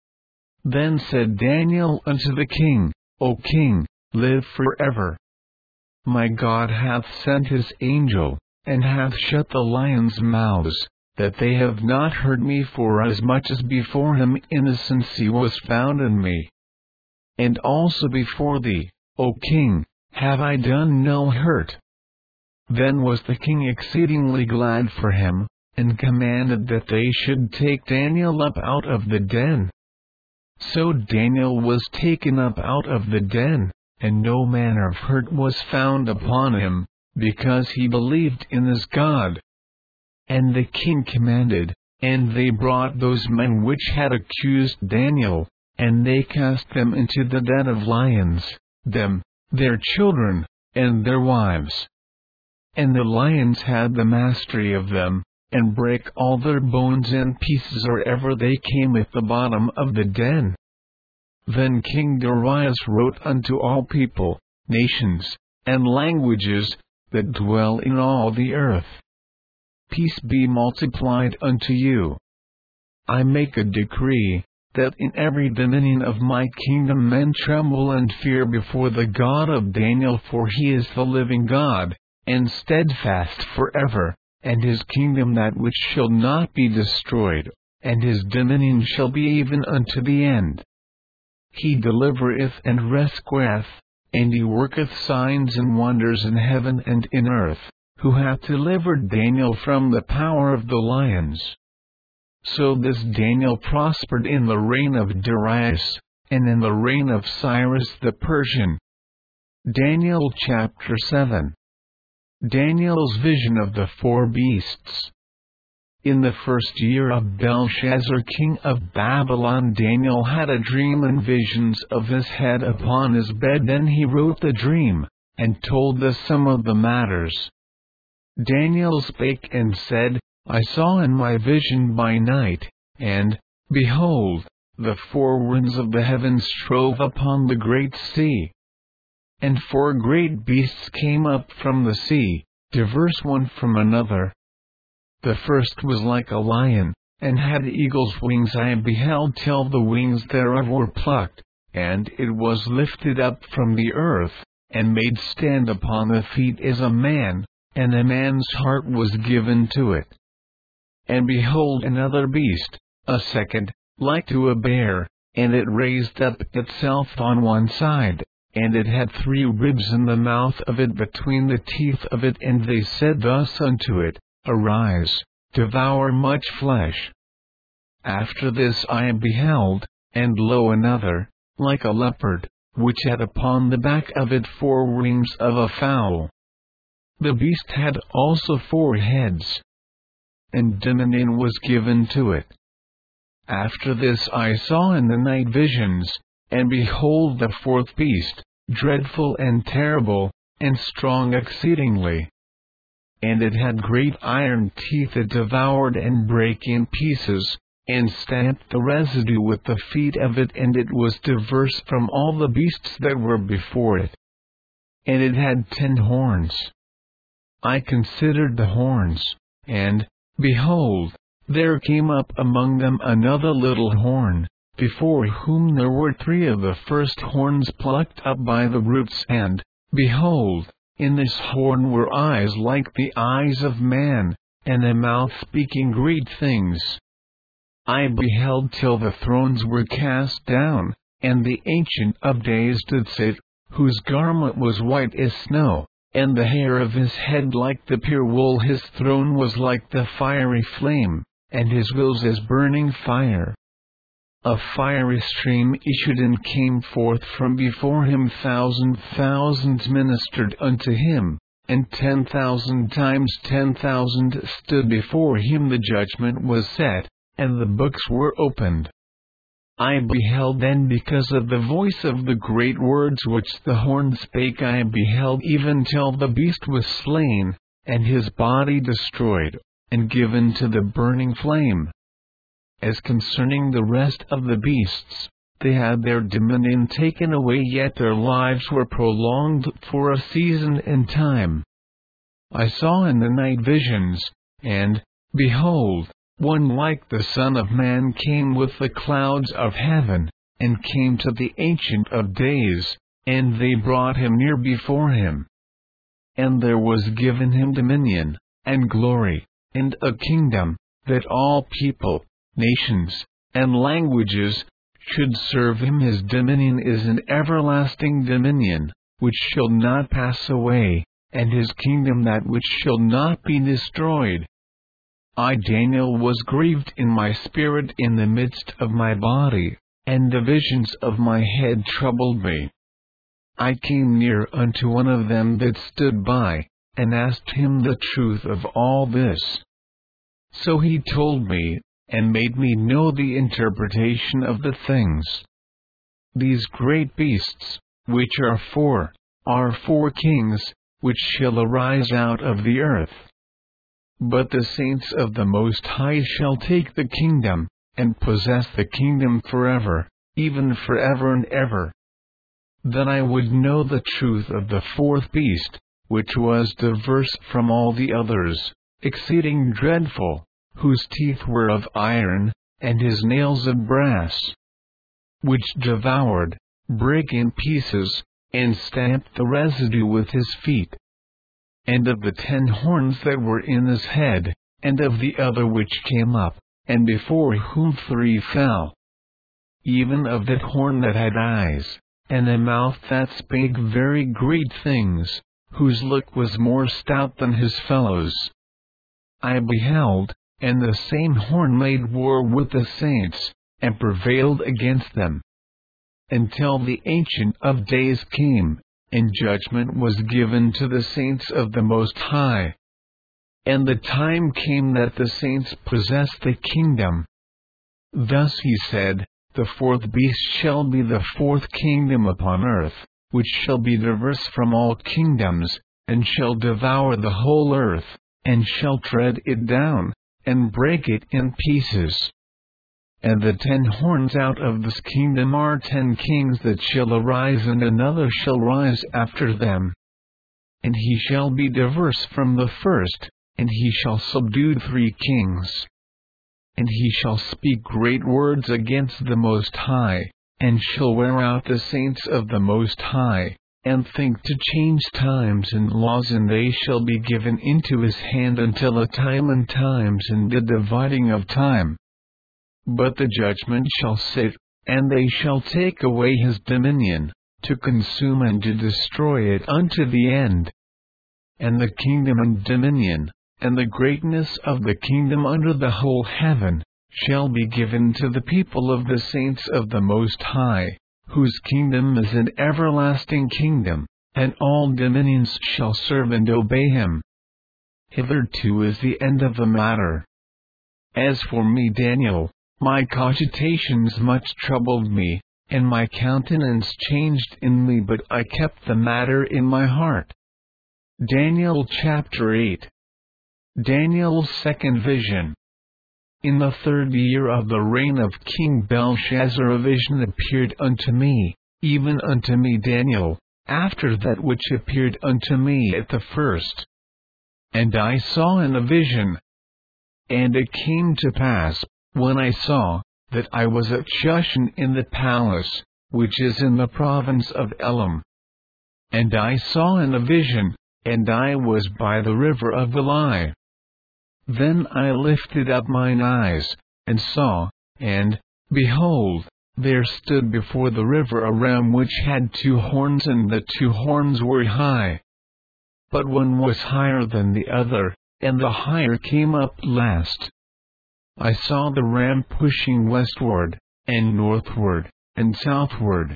Then said Daniel unto the king, O king, live forever. My God hath sent his angel, and hath shut the lions' mouths, that they have not hurt me, forasmuch as before him innocency was found in me. And also before thee, O king, have I done no hurt?" Then was the king exceedingly glad for him, and commanded that they should take Daniel up out of the den. So Daniel was taken up out of the den, and no manner of hurt was found upon him, because he believed in his God. And the king commanded, and they brought those men which had accused Daniel, and they cast them into the den of lions, them, their children, and their wives. And the lions had the mastery of them, and brake all their bones in pieces or ever they came at the bottom of the den. Then King Darius wrote unto all people, nations, and languages, that dwell in all the earth: Peace be multiplied unto you. I make a decree, that in every dominion of my kingdom men tremble and fear before the God of Daniel, for he is the living God, and steadfast forever, and his kingdom that which shall not be destroyed, and his dominion shall be even unto the end. He delivereth and rescueth, and he worketh signs and wonders in heaven and in earth, who hath delivered Daniel from the power of the lions. So this Daniel prospered in the reign of Darius, and in the reign of Cyrus the Persian. Daniel chapter seven. Daniel's vision of the four beasts. In the first year of Belshazzar king of Babylon, Daniel had a dream and visions of his head upon his bed. Then he wrote the dream, and told us some of the matters. Daniel spake and said, I saw in my vision by night, and, behold, the four winds of the heavens strove upon the great sea. And four great beasts came up from the sea, diverse one from another. The first was like a lion, and had eagle's wings. I beheld till the wings thereof were plucked, and it was lifted up from the earth, and made stand upon the feet as a man, and a man's heart was given to it. And behold another beast, a second, like to a bear, and it raised up itself on one side, and it had three ribs in the mouth of it between the teeth of it, and they said thus unto it, Arise, devour much flesh. After this I beheld, and lo another, like a leopard, which had upon the back of it four wings of a fowl. The beast had also four heads, and dominion was given to it. After this I saw in the night visions, and behold the fourth beast, dreadful and terrible, and strong exceedingly. And it had great iron teeth that devoured and brake in pieces, and stamped the residue with the feet of it, and it was diverse from all the beasts that were before it. And it had ten horns. I considered the horns, and, behold, there came up among them another little horn, before whom there were three of the first horns plucked up by the roots, and, behold, in this horn were eyes like the eyes of man, and a mouth speaking great things. I beheld till the thrones were cast down, and the Ancient of Days did sit, whose garment was white as snow, and the hair of his head like the pure wool. His throne was like the fiery flame, and his wheels as burning fire. A fiery stream issued and came forth from before him. Thousand thousands ministered unto him, and ten thousand times ten thousand stood before him. The judgment was set, and the books were opened. I beheld then, because of the voice of the great words which the horn spake, I beheld even till the beast was slain, and his body destroyed, and given to the burning flame. As concerning the rest of the beasts, they had their dominion taken away, yet their lives were prolonged for a season and time. I saw in the night visions, and, behold, one like the Son of Man came with the clouds of heaven, and came to the Ancient of Days, and they brought him near before him. And there was given him dominion, and glory, and a kingdom, that all people, nations, and languages should serve him. His dominion is an everlasting dominion, which shall not pass away, and his kingdom that which shall not be destroyed. I Daniel was grieved in my spirit in the midst of my body, and the visions of my head troubled me. I came near unto one of them that stood by, and asked him the truth of all this. So he told me, and made me know the interpretation of the things. These great beasts, which are four, are four kings, which shall arise out of the earth. But the saints of the Most High shall take the kingdom, and possess the kingdom forever, even forever and ever. Then I would know the truth of the fourth beast, which was diverse from all the others, exceeding dreadful, whose teeth were of iron, and his nails of brass, which devoured, brake in pieces, and stamped the residue with his feet. And of the ten horns that were in his head, and of the other which came up, and before whom three fell. Even of that horn that had eyes, and a mouth that spake very great things, whose look was more stout than his fellows. I beheld, and the same horn made war with the saints, and prevailed against them, until the Ancient of Days came, and judgment was given to the saints of the Most High. And the time came that the saints possessed the kingdom. Thus he said, the fourth beast shall be the fourth kingdom upon earth, which shall be diverse from all kingdoms, and shall devour the whole earth, and shall tread it down, and break it in pieces. And the ten horns out of this kingdom are ten kings that shall arise, and another shall rise after them. And he shall be diverse from the first, and he shall subdue three kings. And he shall speak great words against the Most High, and shall wear out the saints of the Most High, and think to change times and laws, and they shall be given into his hand until a time and times and the dividing of time. But the judgment shall sit, and they shall take away his dominion, to consume and to destroy it unto the end. And the kingdom and dominion, and the greatness of the kingdom under the whole heaven, shall be given to the people of the saints of the Most High, whose kingdom is an everlasting kingdom, and all dominions shall serve and obey him. Hitherto is the end of the matter. As for me Daniel, my cogitations much troubled me, and my countenance changed in me, but I kept the matter in my heart. Daniel chapter eight. Daniel's second vision. In the third year of the reign of King Belshazzar a vision appeared unto me, even unto me Daniel, after that which appeared unto me at the first. And I saw in a vision. And it came to pass, when I saw, that I was at Shushan in the palace, which is in the province of Elam. And I saw in a vision, and I was by the river of Elai. Then I lifted up mine eyes, and saw, and, behold, there stood before the river a ram which had two horns, and the two horns were high. But one was higher than the other, and the higher came up last. I saw the ram pushing westward, and northward, and southward,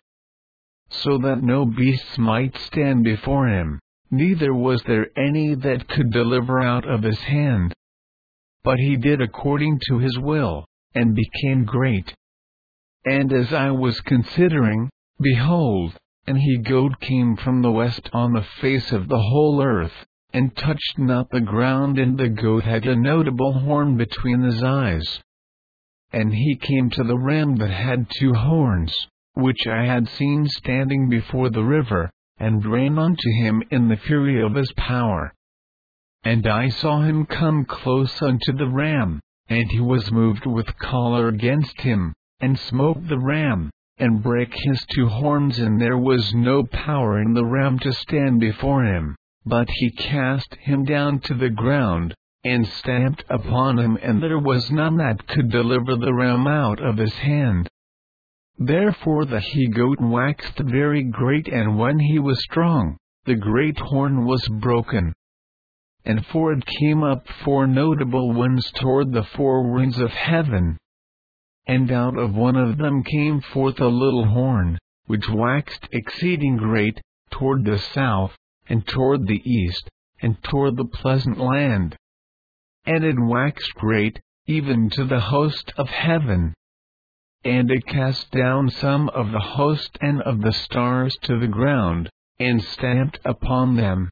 so that no beasts might stand before him, neither was there any that could deliver out of his hand. But he did according to his will, and became great. And as I was considering, behold, an he-goat came from the west on the face of the whole earth, and touched not the ground, and the goat had a notable horn between his eyes. And he came to the ram that had two horns, which I had seen standing before the river, and ran unto him in the fury of his power. And I saw him come close unto the ram, and he was moved with choler against him, and smote the ram, and brake his two horns, and there was no power in the ram to stand before him, but he cast him down to the ground, and stamped upon him, and there was none that could deliver the ram out of his hand. Therefore the he-goat waxed very great, and when he was strong, the great horn was broken. And for it came up four notable winds toward the four winds of heaven. And out of one of them came forth a little horn, which waxed exceeding great, toward the south, and toward the east, and toward the pleasant land. And it waxed great, even to the host of heaven. And it cast down some of the host and of the stars to the ground, and stamped upon them.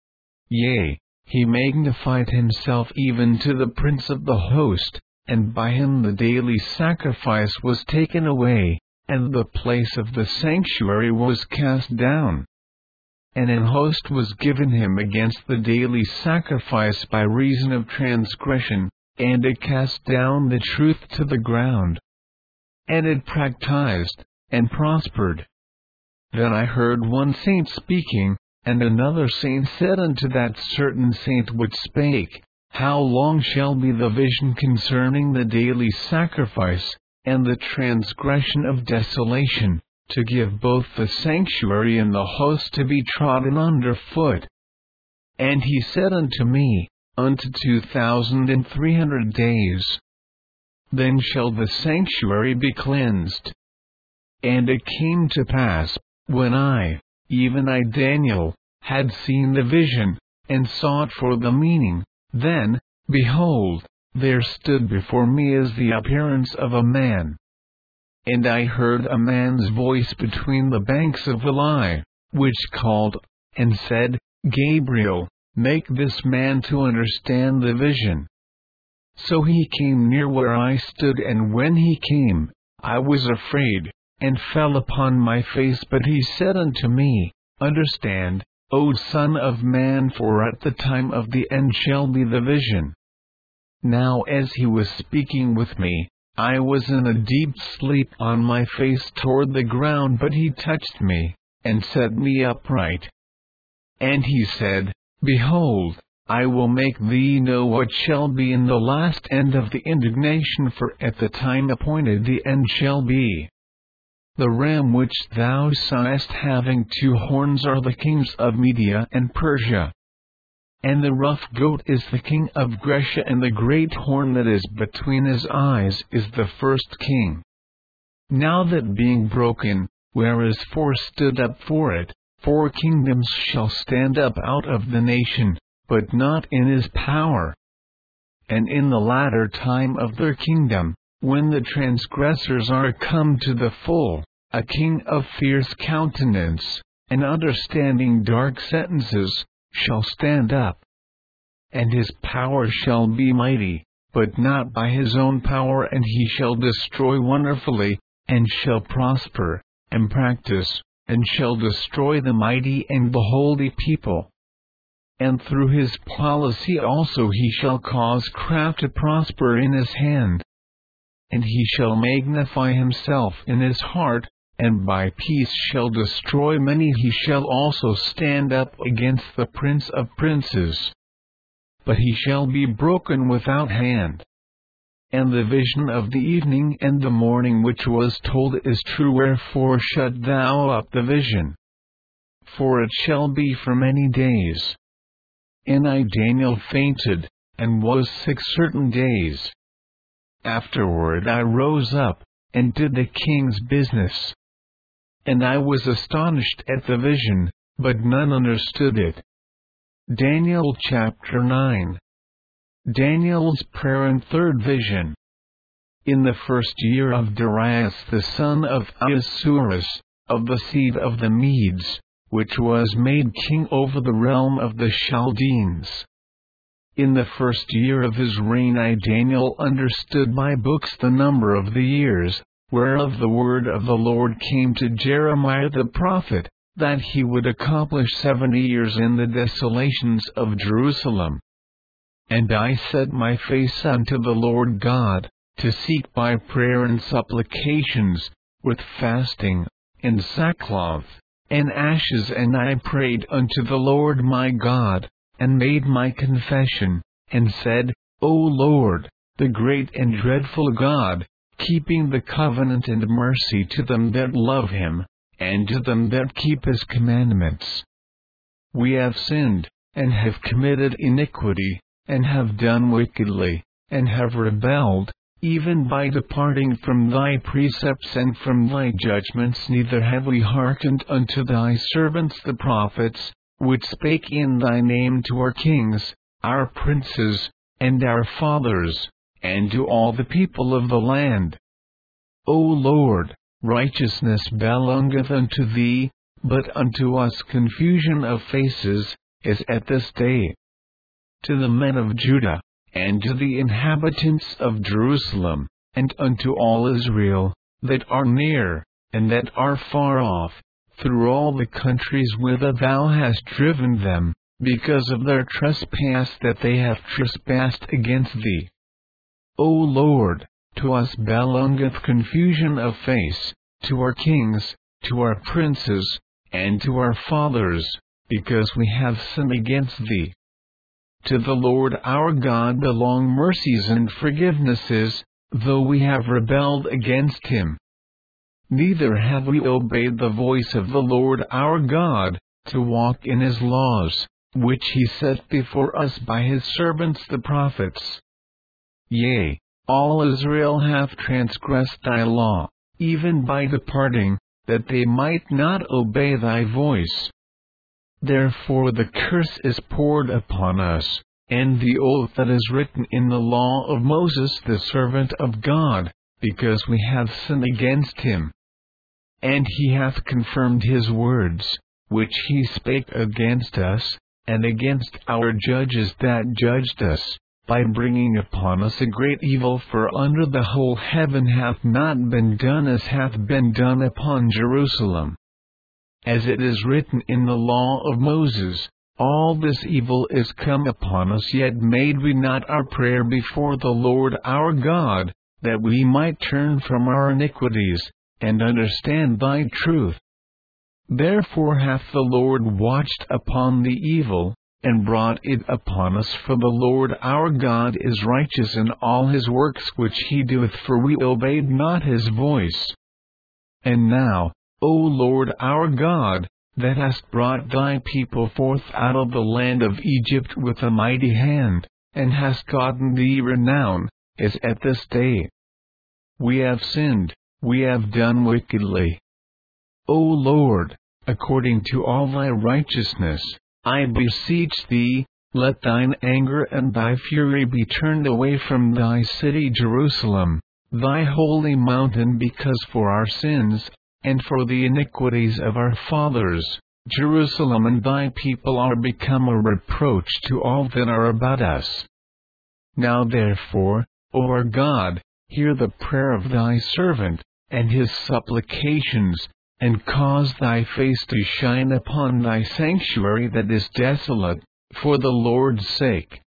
Yea, he magnified himself even to the prince of the host, and by him the daily sacrifice was taken away, and the place of the sanctuary was cast down. And an host was given him against the daily sacrifice by reason of transgression, and it cast down the truth to the ground. And it practiced, and prospered. Then I heard one saint speaking, and another saint said unto that certain saint which spake, How long shall be the vision concerning the daily sacrifice, and the transgression of desolation, to give both the sanctuary and the host to be trodden under foot? And he said unto me, Unto two thousand and three hundred days. Then shall the sanctuary be cleansed. And it came to pass, when I, even I Daniel, had seen the vision, and sought for the meaning, then, behold, there stood before me as the appearance of a man. And I heard a man's voice between the banks of Eli, which called, and said, Gabriel, make this man to understand the vision. So he came near where I stood, and when he came, I was afraid, and fell upon my face. But he said unto me, Understand, O Son of man, for at the time of the end shall be the vision. Now as he was speaking with me, I was in a deep sleep on my face toward the ground, but he touched me, and set me upright. And he said, Behold, I will make thee know what shall be in the last end of the indignation, for at the time appointed the end shall be. The ram which thou sawest having two horns are the kings of Media and Persia. And the rough goat is the king of Grecia, and the great horn that is between his eyes is the first king. Now that being broken, whereas four stood up for it, four kingdoms shall stand up out of the nation, but not in his power. And in the latter time of their kingdom, when the transgressors are come to the full, a king of fierce countenance, and understanding dark sentences, shall stand up. And his power shall be mighty, but not by his own power, and he shall destroy wonderfully, and shall prosper, and practice, and shall destroy the mighty and the holy people. And through his policy also he shall cause craft to prosper in his hand. And he shall magnify himself in his heart, and by peace shall destroy many. He shall also stand up against the prince of princes. But he shall be broken without hand. And the vision of the evening and the morning which was told is true, wherefore shut thou up the vision. For it shall be for many days. And I Daniel fainted, and was sick certain days. Afterward I rose up, and did the king's business. And I was astonished at the vision, but none understood it. Daniel chapter nine. Daniel's prayer and third vision. In the first year of Darius the son of Ahasuerus, of the seed of the Medes, which was made king over the realm of the Chaldeans. In the first year of his reign I Daniel understood by books the number of the years, whereof the word of the Lord came to Jeremiah the prophet, that he would accomplish seventy years in the desolations of Jerusalem. And I set my face unto the Lord God, to seek by prayer and supplications, with fasting, and sackcloth, and ashes, and I prayed unto the Lord my God, and made my confession, and said, O Lord, the great and dreadful God, keeping the covenant and mercy to them that love him, and to them that keep his commandments. We have sinned, and have committed iniquity, and have done wickedly, and have rebelled, even by departing from thy precepts and from thy judgments. Neither have we hearkened unto thy servants the prophets, which spake in thy name to our kings, our princes, and our fathers, and to all the people of the land. O Lord, righteousness belongeth unto thee, but unto us confusion of faces, is at this day. To the men of Judah, and to the inhabitants of Jerusalem, and unto all Israel, that are near, and that are far off, through all the countries whither thou hast driven them, because of their trespass that they have trespassed against thee. O Lord, to us belongeth confusion of face, to our kings, to our princes, and to our fathers, because we have sinned against thee. To the Lord our God belong mercies and forgivenesses, though we have rebelled against him. Neither have we obeyed the voice of the Lord our God, to walk in his laws, which he set before us by his servants the prophets. Yea, all Israel hath transgressed thy law, even by departing, that they might not obey thy voice. Therefore the curse is poured upon us, and the oath that is written in the law of Moses the servant of God, because we have sinned against him. And he hath confirmed his words, which he spake against us, and against our judges that judged us, by bringing upon us a great evil. For under the whole heaven hath not been done as hath been done upon Jerusalem. As it is written in the law of Moses, all this evil is come upon us, yet made we not our prayer before the Lord our God, that we might turn from our iniquities, and understand thy truth. Therefore hath the Lord watched upon the evil, and brought it upon us. For the Lord our God is righteous in all his works which he doeth, for we obeyed not his voice. And now, O Lord our God, that hast brought thy people forth out of the land of Egypt with a mighty hand, and hast gotten thee renown, as at this day. We have sinned, we have done wickedly. O Lord, according to all thy righteousness, I beseech thee, let thine anger and thy fury be turned away from thy city Jerusalem, thy holy mountain, because for our sins, and for the iniquities of our fathers, Jerusalem and thy people are become a reproach to all that are about us. Now therefore, O our God, hear the prayer of thy servant, and his supplications, and cause thy face to shine upon thy sanctuary that is desolate, for the Lord's sake.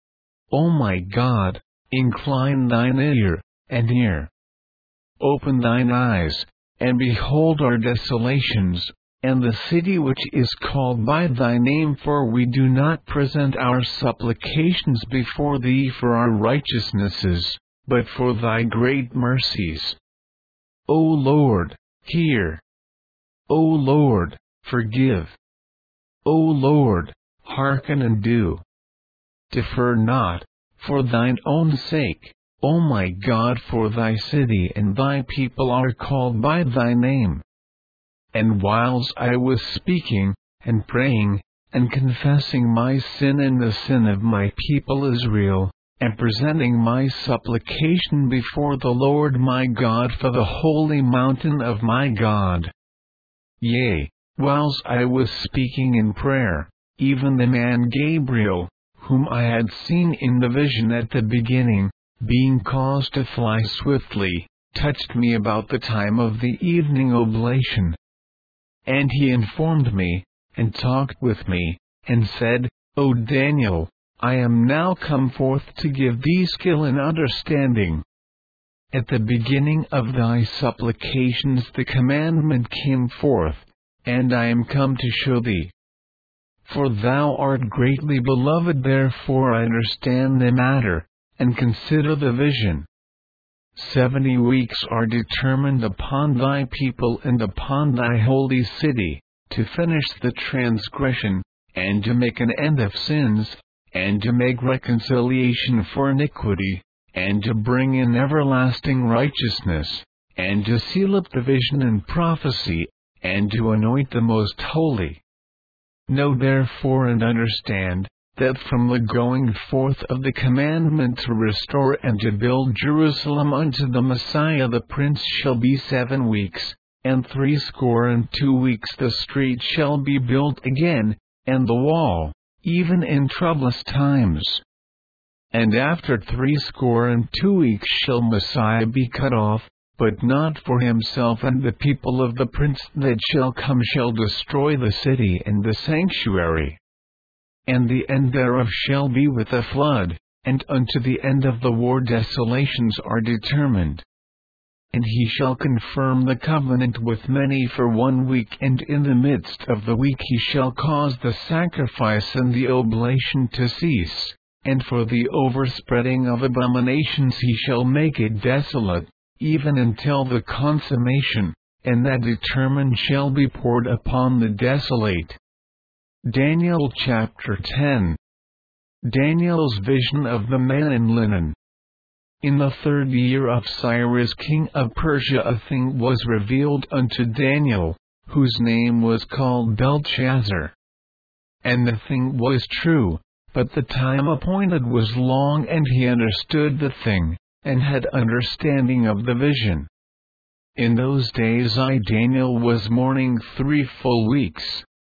O my God, incline thine ear, and hear. Open thine eyes, and behold our desolations, and the city which is called by thy name. For we do not present our supplications before thee for our righteousnesses, but for thy great mercies. O Lord, hear. O Lord, forgive. O Lord, hearken and do. Defer not, for thine own sake, O my God, for thy city and thy people are called by thy name. And whiles I was speaking, and praying, and confessing my sin and the sin of my people Israel, and presenting my supplication before the Lord my God for the holy mountain of my God. Yea, whiles I was speaking in prayer, even the man Gabriel, whom I had seen in the vision at the beginning, being caused to fly swiftly, touched me about the time of the evening oblation. And he informed me, and talked with me, and said, O Daniel, I am now come forth to give thee skill and understanding. At the beginning of thy supplications the commandment came forth, and I am come to show thee. For thou art greatly beloved, therefore I understand the matter, and consider the vision. Seventy weeks are determined upon thy people and upon thy holy city, to finish the transgression, and to make an end of sins, and to make reconciliation for iniquity, and to bring in everlasting righteousness, and to seal up the vision and prophecy, and to anoint the most holy. Know therefore and understand, that from the going forth of the commandment to restore and to build Jerusalem unto the Messiah the Prince shall be seven weeks, and threescore and two weeks the street shall be built again, and the wall, even in troublous times. And after threescore and two weeks shall Messiah be cut off, but not for himself, and the people of the Prince that shall come shall destroy the city and the sanctuary. And the end thereof shall be with a flood, and unto the end of the war desolations are determined. And he shall confirm the covenant with many for one week, and in the midst of the week he shall cause the sacrifice and the oblation to cease, and for the overspreading of abominations he shall make it desolate, even until the consummation, and that determined shall be poured upon the desolate. Daniel chapter ten. Daniel's vision of the man in linen. In the third year of Cyrus king of Persia a thing was revealed unto Daniel, whose name was called Belshazzar. And the thing was true, but the time appointed was long, and he understood the thing, and had understanding of the vision. In those days I Daniel was mourning three full weeks.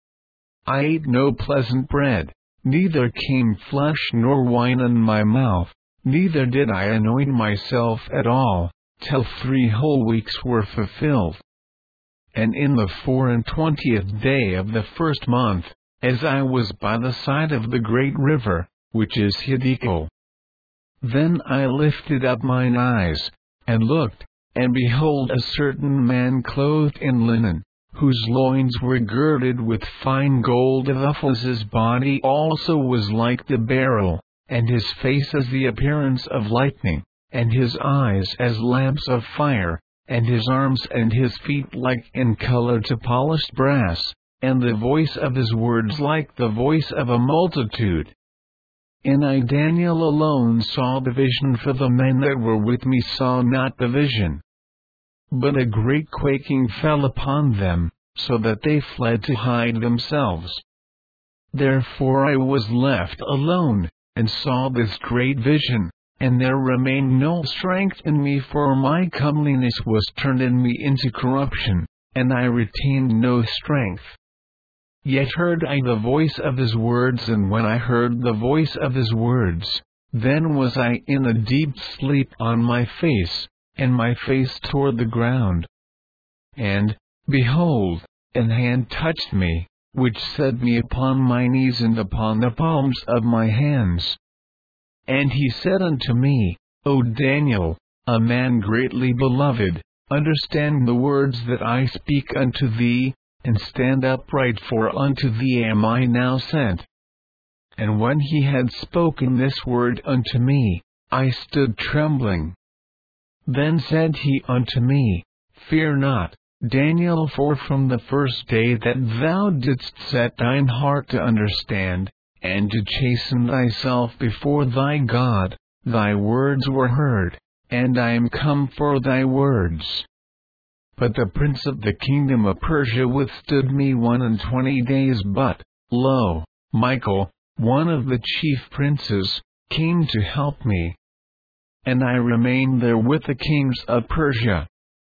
I ate no pleasant bread, neither came flesh nor wine in my mouth, neither did I anoint myself at all, till three whole weeks were fulfilled. And in the four and twentieth day of the first month, as I was by the side of the great river, which is Hiddekel, then I lifted up mine eyes, and looked, and behold a certain man clothed in linen, whose loins were girded with fine gold of Uphaz. His body also was like the beryl, and his face as the appearance of lightning, and his eyes as lamps of fire, and his arms and his feet like in color to polished brass, and the voice of his words like the voice of a multitude. And I Daniel alone saw the vision, for the men that were with me saw not the vision. But a great quaking fell upon them, so that they fled to hide themselves. Therefore I was left alone, and saw this great vision, and there remained no strength in me, for my comeliness was turned in me into corruption, and I retained no strength. Yet heard I the voice of his words, and when I heard the voice of his words, then was I in a deep sleep on my face, and my face toward the ground. And, behold, an hand touched me, which set me upon my knees and upon the palms of my hands. And he said unto me, O Daniel, a man greatly beloved, understand the words that I speak unto thee, and stand upright, for unto thee am I now sent. And when he had spoken this word unto me, I stood trembling. Then said he unto me, Fear not, Daniel, for from the first day that thou didst set thine heart to understand, and to chasten thyself before thy God, thy words were heard, and I am come for thy words. But the prince of the kingdom of Persia withstood me one and twenty days, but, lo, Michael, one of the chief princes, came to help me. And I remained there with the kings of Persia.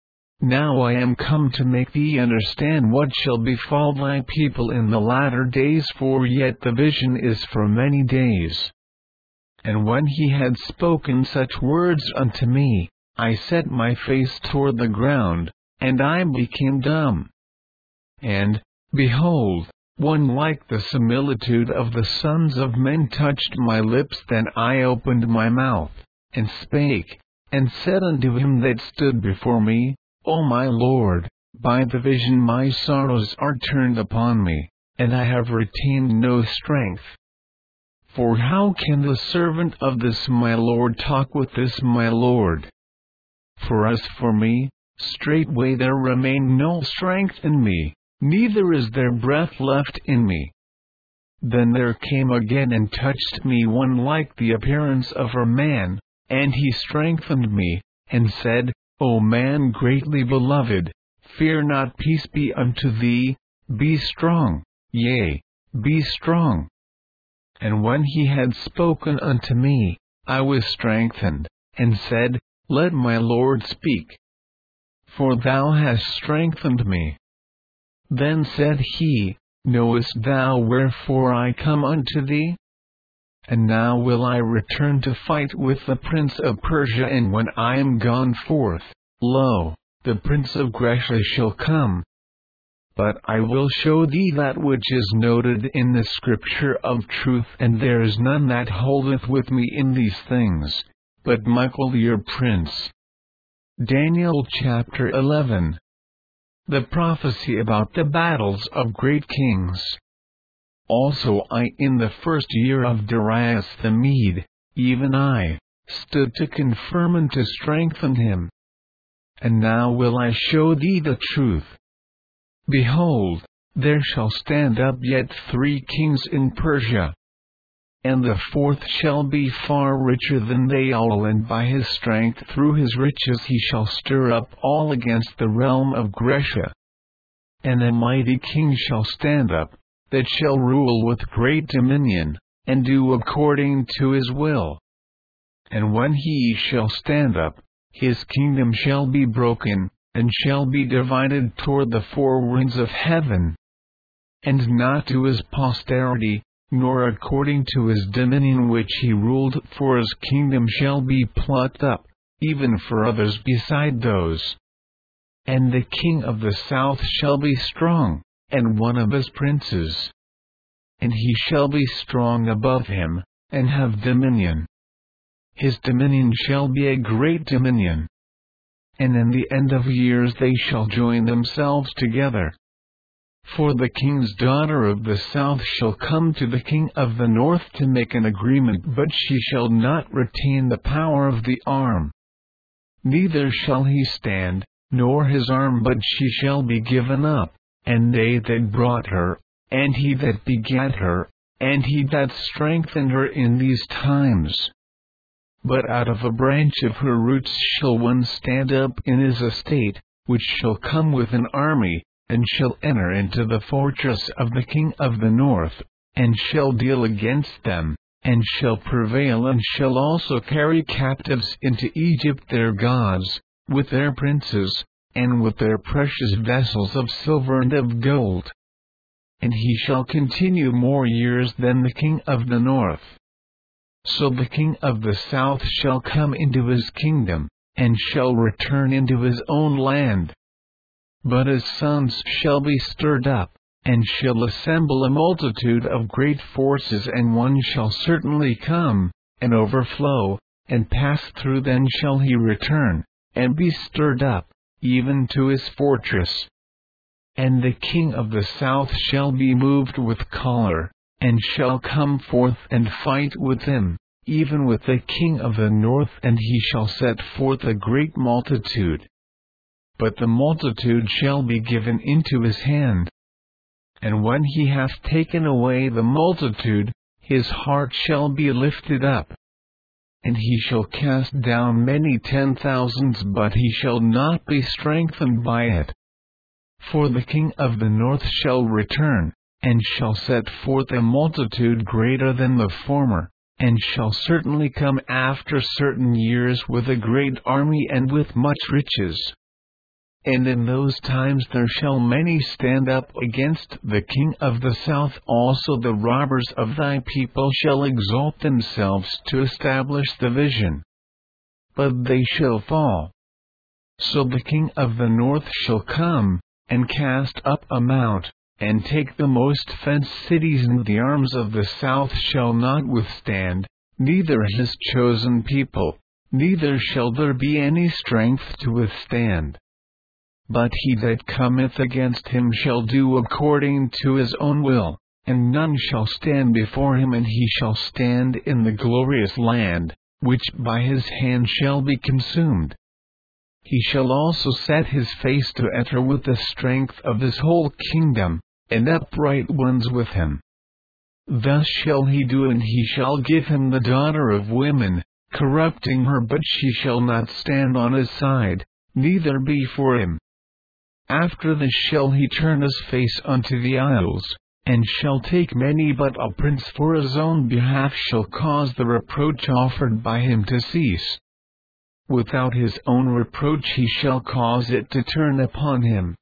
Now I am come to make thee understand what shall befall thy people in the latter days, for yet the vision is for many days. And when he had spoken such words unto me, I set my face toward the ground, and I became dumb. And, behold, one like the similitude of the sons of men touched my lips. Then I opened my mouth, and spake, and said unto him that stood before me, O my Lord, by the vision my sorrows are turned upon me, and I have retained no strength. For how can the servant of this my Lord talk with this my Lord? For as for me, straightway there remained no strength in me, neither is there breath left in me. Then there came again and touched me one like the appearance of a man, and he strengthened me, and said, O man greatly beloved, fear not, peace be unto thee, be strong, yea, be strong. And when he had spoken unto me, I was strengthened, and said, Let my Lord speak. For thou hast strengthened me. Then said he, Knowest thou wherefore I come unto thee? And now will I return to fight with the prince of Persia, and when I am gone forth, lo, the prince of Grecia shall come. But I will show thee that which is noted in the scripture of truth, and there is none that holdeth with me in these things, but Michael your prince. Daniel chapter eleven. The prophecy about the battles of great kings. Also I in the first year of Darius the Mede, even I, stood to confirm and to strengthen him. And now will I show thee the truth. Behold, there shall stand up yet three kings in Persia. And the fourth shall be far richer than they all, and by his strength through his riches he shall stir up all against the realm of Grecia. And a mighty king shall stand up, that shall rule with great dominion, and do according to his will. And when he shall stand up, his kingdom shall be broken, and shall be divided toward the four winds of heaven. And not to his posterity, nor according to his dominion which he ruled, for his kingdom shall be plucked up, even for others beside those. And the king of the south shall be strong, and one of his princes. And he shall be strong above him, and have dominion. His dominion shall be a great dominion. And in the end of years they shall join themselves together. For the king's daughter of the south shall come to the king of the north to make an agreement, but she shall not retain the power of the arm. Neither shall he stand, nor his arm, but she shall be given up, and they that brought her, and he that begat her, and he that strengthened her in these times. But out of a branch of her roots shall one stand up in his estate, which shall come with an army, and shall enter into the fortress of the king of the north, and shall deal against them, and shall prevail, and shall also carry captives into Egypt their gods, with their princes, and with their precious vessels of silver and of gold. And he shall continue more years than the king of the north. So the king of the south shall come into his kingdom, and shall return into his own land. But his sons shall be stirred up, and shall assemble a multitude of great forces, and one shall certainly come, and overflow, and pass through. Then shall he return, and be stirred up, even to his fortress. And the king of the south shall be moved with choler, and shall come forth and fight with him, even with the king of the north, and he shall set forth a great multitude. But the multitude shall be given into his hand. And when he hath taken away the multitude, his heart shall be lifted up. And he shall cast down many ten thousands, but he shall not be strengthened by it. For the king of the north shall return, and shall set forth a multitude greater than the former, and shall certainly come after certain years with a great army and with much riches. And in those times there shall many stand up against the king of the south. Also the robbers of thy people shall exalt themselves to establish the vision. But they shall fall. So the king of the north shall come, and cast up a mount, and take the most fenced cities, and the arms of the south shall not withstand, neither his chosen people, neither shall there be any strength to withstand. But he that cometh against him shall do according to his own will, and none shall stand before him, and he shall stand in the glorious land, which by his hand shall be consumed. He shall also set his face to enter with the strength of his whole kingdom, and upright ones with him. Thus shall he do, and he shall give him the daughter of women, corrupting her, but she shall not stand on his side, neither be for him. After this shall he turn his face unto the isles, and shall take many, but a prince for his own behalf shall cause the reproach offered by him to cease. Without his own reproach he shall cause it to turn upon him.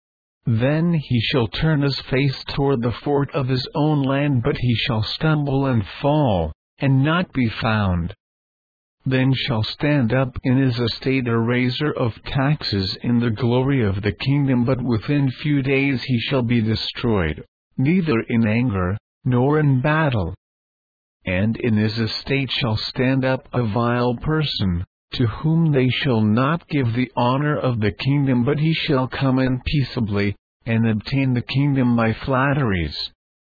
Then he shall turn his face toward the fort of his own land, but he shall stumble and fall, and not be found. Then shall stand up in his estate a raiser of taxes in the glory of the kingdom, but within few days he shall be destroyed, neither in anger, nor in battle. And in his estate shall stand up a vile person, to whom they shall not give the honor of the kingdom, but he shall come in peaceably, and obtain the kingdom by flatteries.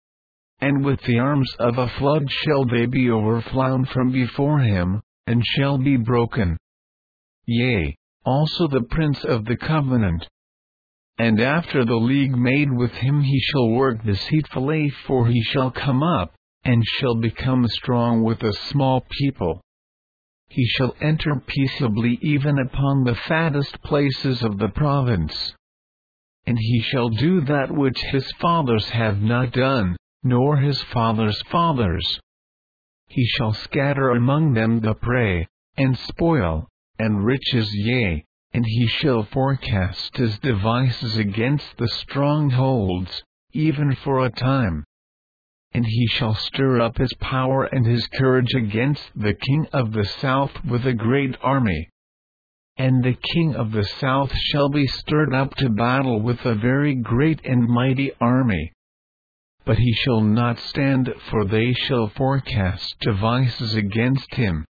And with the arms of a flood shall they be overflown from before him, and shall be broken. Yea, also the prince of the covenant. And after the league made with him he shall work deceitfully, for he shall come up, and shall become strong with a small people. He shall enter peaceably even upon the fattest places of the province. And he shall do that which his fathers have not done, nor his fathers' fathers. He shall scatter among them the prey, and spoil, and riches, yea, and he shall forecast his devices against the strongholds, even for a time. And he shall stir up his power and his courage against the king of the south with a great army. And the king of the south shall be stirred up to battle with a very great and mighty army. But he shall not stand, for they shall forecast devices against him.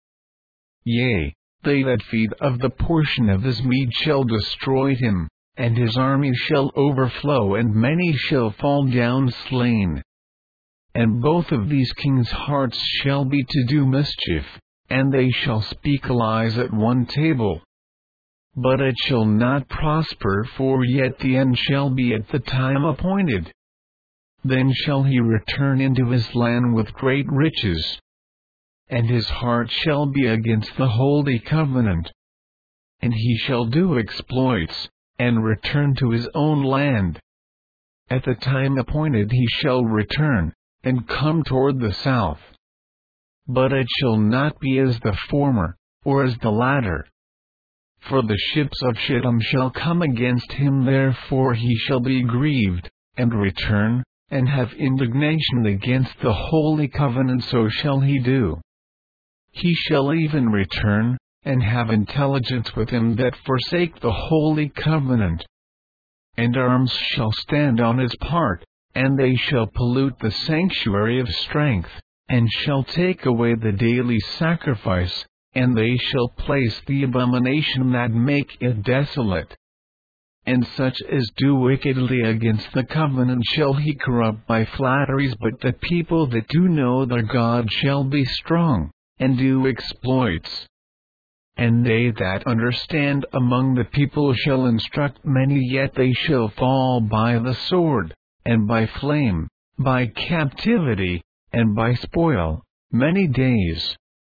Yea, they that feed of the portion of his meat shall destroy him, and his army shall overflow, and many shall fall down slain. And both of these kings' hearts shall be to do mischief, and they shall speak lies at one table. But it shall not prosper, for yet the end shall be at the time appointed. Then shall he return into his land with great riches. And his heart shall be against the holy covenant. And he shall do exploits, and return to his own land. At the time appointed he shall return, and come toward the south. But it shall not be as the former, or as the latter. For the ships of Shittim shall come against him, therefore he shall be grieved, and return, and have indignation against the holy covenant, so shall he do. He shall even return, and have intelligence with him that forsake the holy covenant. And arms shall stand on his part, and they shall pollute the sanctuary of strength, and shall take away the daily sacrifice, and they shall place the abomination that make it desolate. And such as do wickedly against the covenant shall he corrupt by flatteries, but the people that do know their God shall be strong, and do exploits. And they that understand among the people shall instruct many, yet they shall fall by the sword, and by flame, by captivity, and by spoil, many days.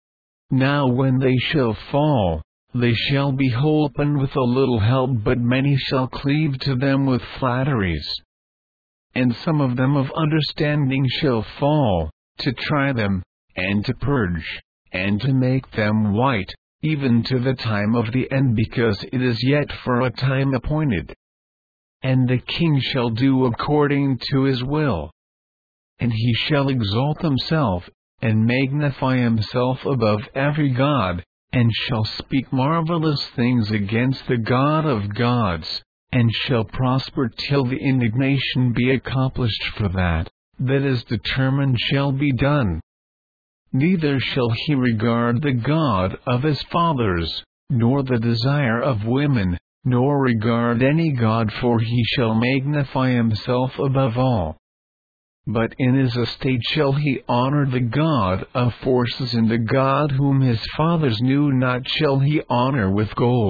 Now when they shall fall, they shall be holpen with a little help, but many shall cleave to them with flatteries. And some of them of understanding shall fall, to try them, and to purge, and to make them white, even to the time of the end, because it is yet for a time appointed. And the king shall do according to his will. And he shall exalt himself, and magnify himself above every god, and shall speak marvelous things against the God of gods, and shall prosper till the indignation be accomplished, for that, that is determined shall be done. Neither shall he regard the God of his fathers, nor the desire of women, nor regard any god, for he shall magnify himself above all. But in his estate shall he honor the God of forces, and the God whom his fathers knew not shall he honor with gold,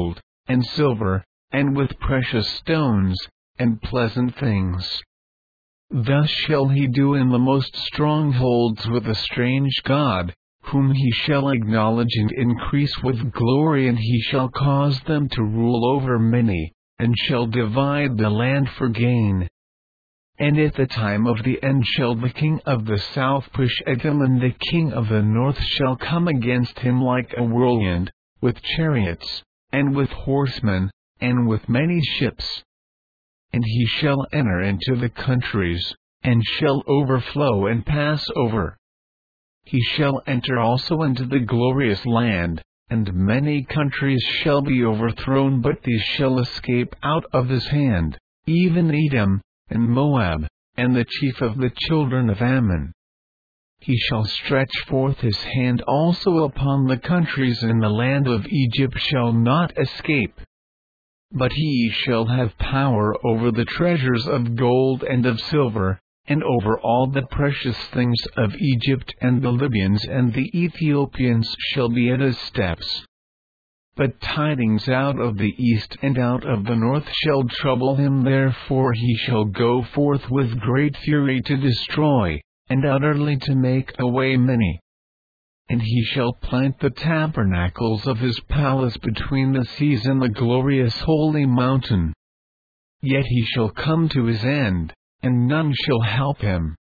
and silver, and with precious stones, and pleasant things. Thus shall he do in the most strongholds with a strange god, whom he shall acknowledge and increase with glory, and he shall cause them to rule over many, and shall divide the land for gain. And at the time of the end shall the king of the south push at him, and the king of the north shall come against him like a whirlwind, with chariots, and with horsemen, and with many ships. And he shall enter into the countries, and shall overflow and pass over. He shall enter also into the glorious land, and many countries shall be overthrown, but these shall escape out of his hand, even Edom, and Moab, and the chief of the children of Ammon. He shall stretch forth his hand also upon the countries, and the land of Egypt shall not escape. But he shall have power over the treasures of gold and of silver, and over all the precious things of Egypt, and the Libyans and the Ethiopians shall be at his steps. But tidings out of the east and out of the north shall trouble him, therefore he shall go forth with great fury to destroy, and utterly to make away many. And he shall plant the tabernacles of his palace between the seas and the glorious holy mountain. Yet he shall come to his end, and none shall help him.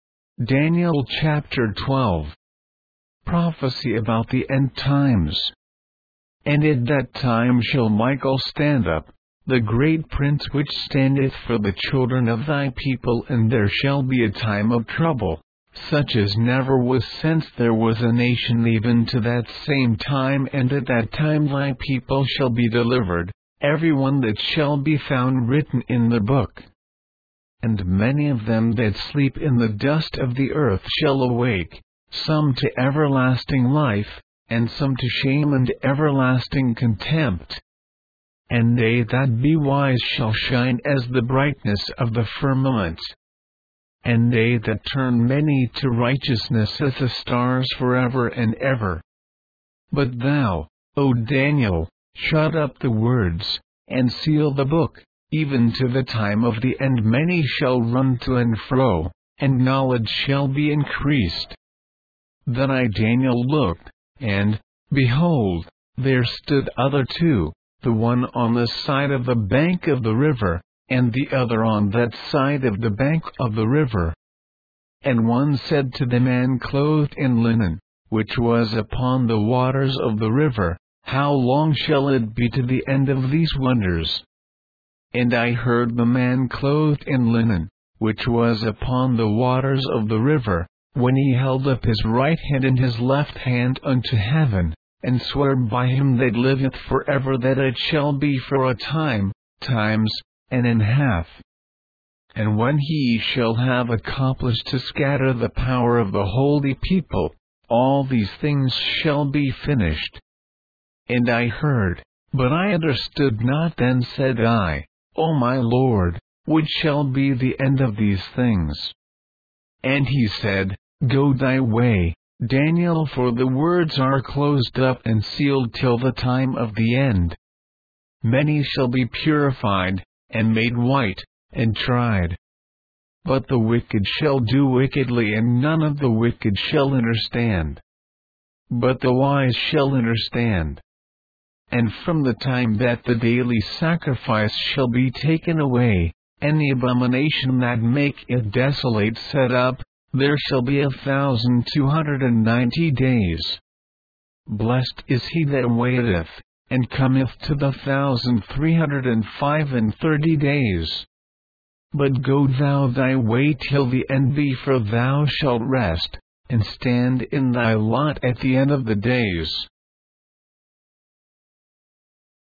Daniel chapter twelve. Prophecy about the end times. And at that time shall Michael stand up, the great prince which standeth for the children of thy people, and there shall be a time of trouble, such as never was since there was a nation even to that same time, and at that time thy people shall be delivered, every one that shall be found written in the book. And many of them that sleep in the dust of the earth shall awake, some to everlasting life, and some to shame and everlasting contempt. And they that be wise shall shine as the brightness of the firmament. And they that turn many to righteousness as the stars forever and ever. But thou, O Daniel, shut up the words, and seal the book, even to the time of the end. Many shall run to and fro, and knowledge shall be increased. Then I Daniel looked, and, behold, there stood other two, the one on the side of the bank of the river, and the other on that side of the bank of the river. And one said to the man clothed in linen, which was upon the waters of the river, How long shall it be to the end of these wonders? And I heard the man clothed in linen, which was upon the waters of the river, when he held up his right hand and his left hand unto heaven, and swore by him that liveth for ever that it shall be for a time, times, and an half. And when he shall have accomplished to scatter the power of the holy people, all these things shall be finished. And I heard, but I understood not. Then said I, O my Lord, what shall be the end of these things? And he said, Go thy way, Daniel, for the words are closed up and sealed till the time of the end. Many shall be purified, and made white, and tried. But the wicked shall do wickedly, and none of the wicked shall understand. But the wise shall understand. And from the time that the daily sacrifice shall be taken away, and the abomination that make it desolate set up, there shall be a thousand two hundred and ninety days. Blessed is he that waiteth, and cometh to the thousand three hundred and five and thirty days. But go thou thy way till the end be, for thou shalt rest, and stand in thy lot at the end of the days.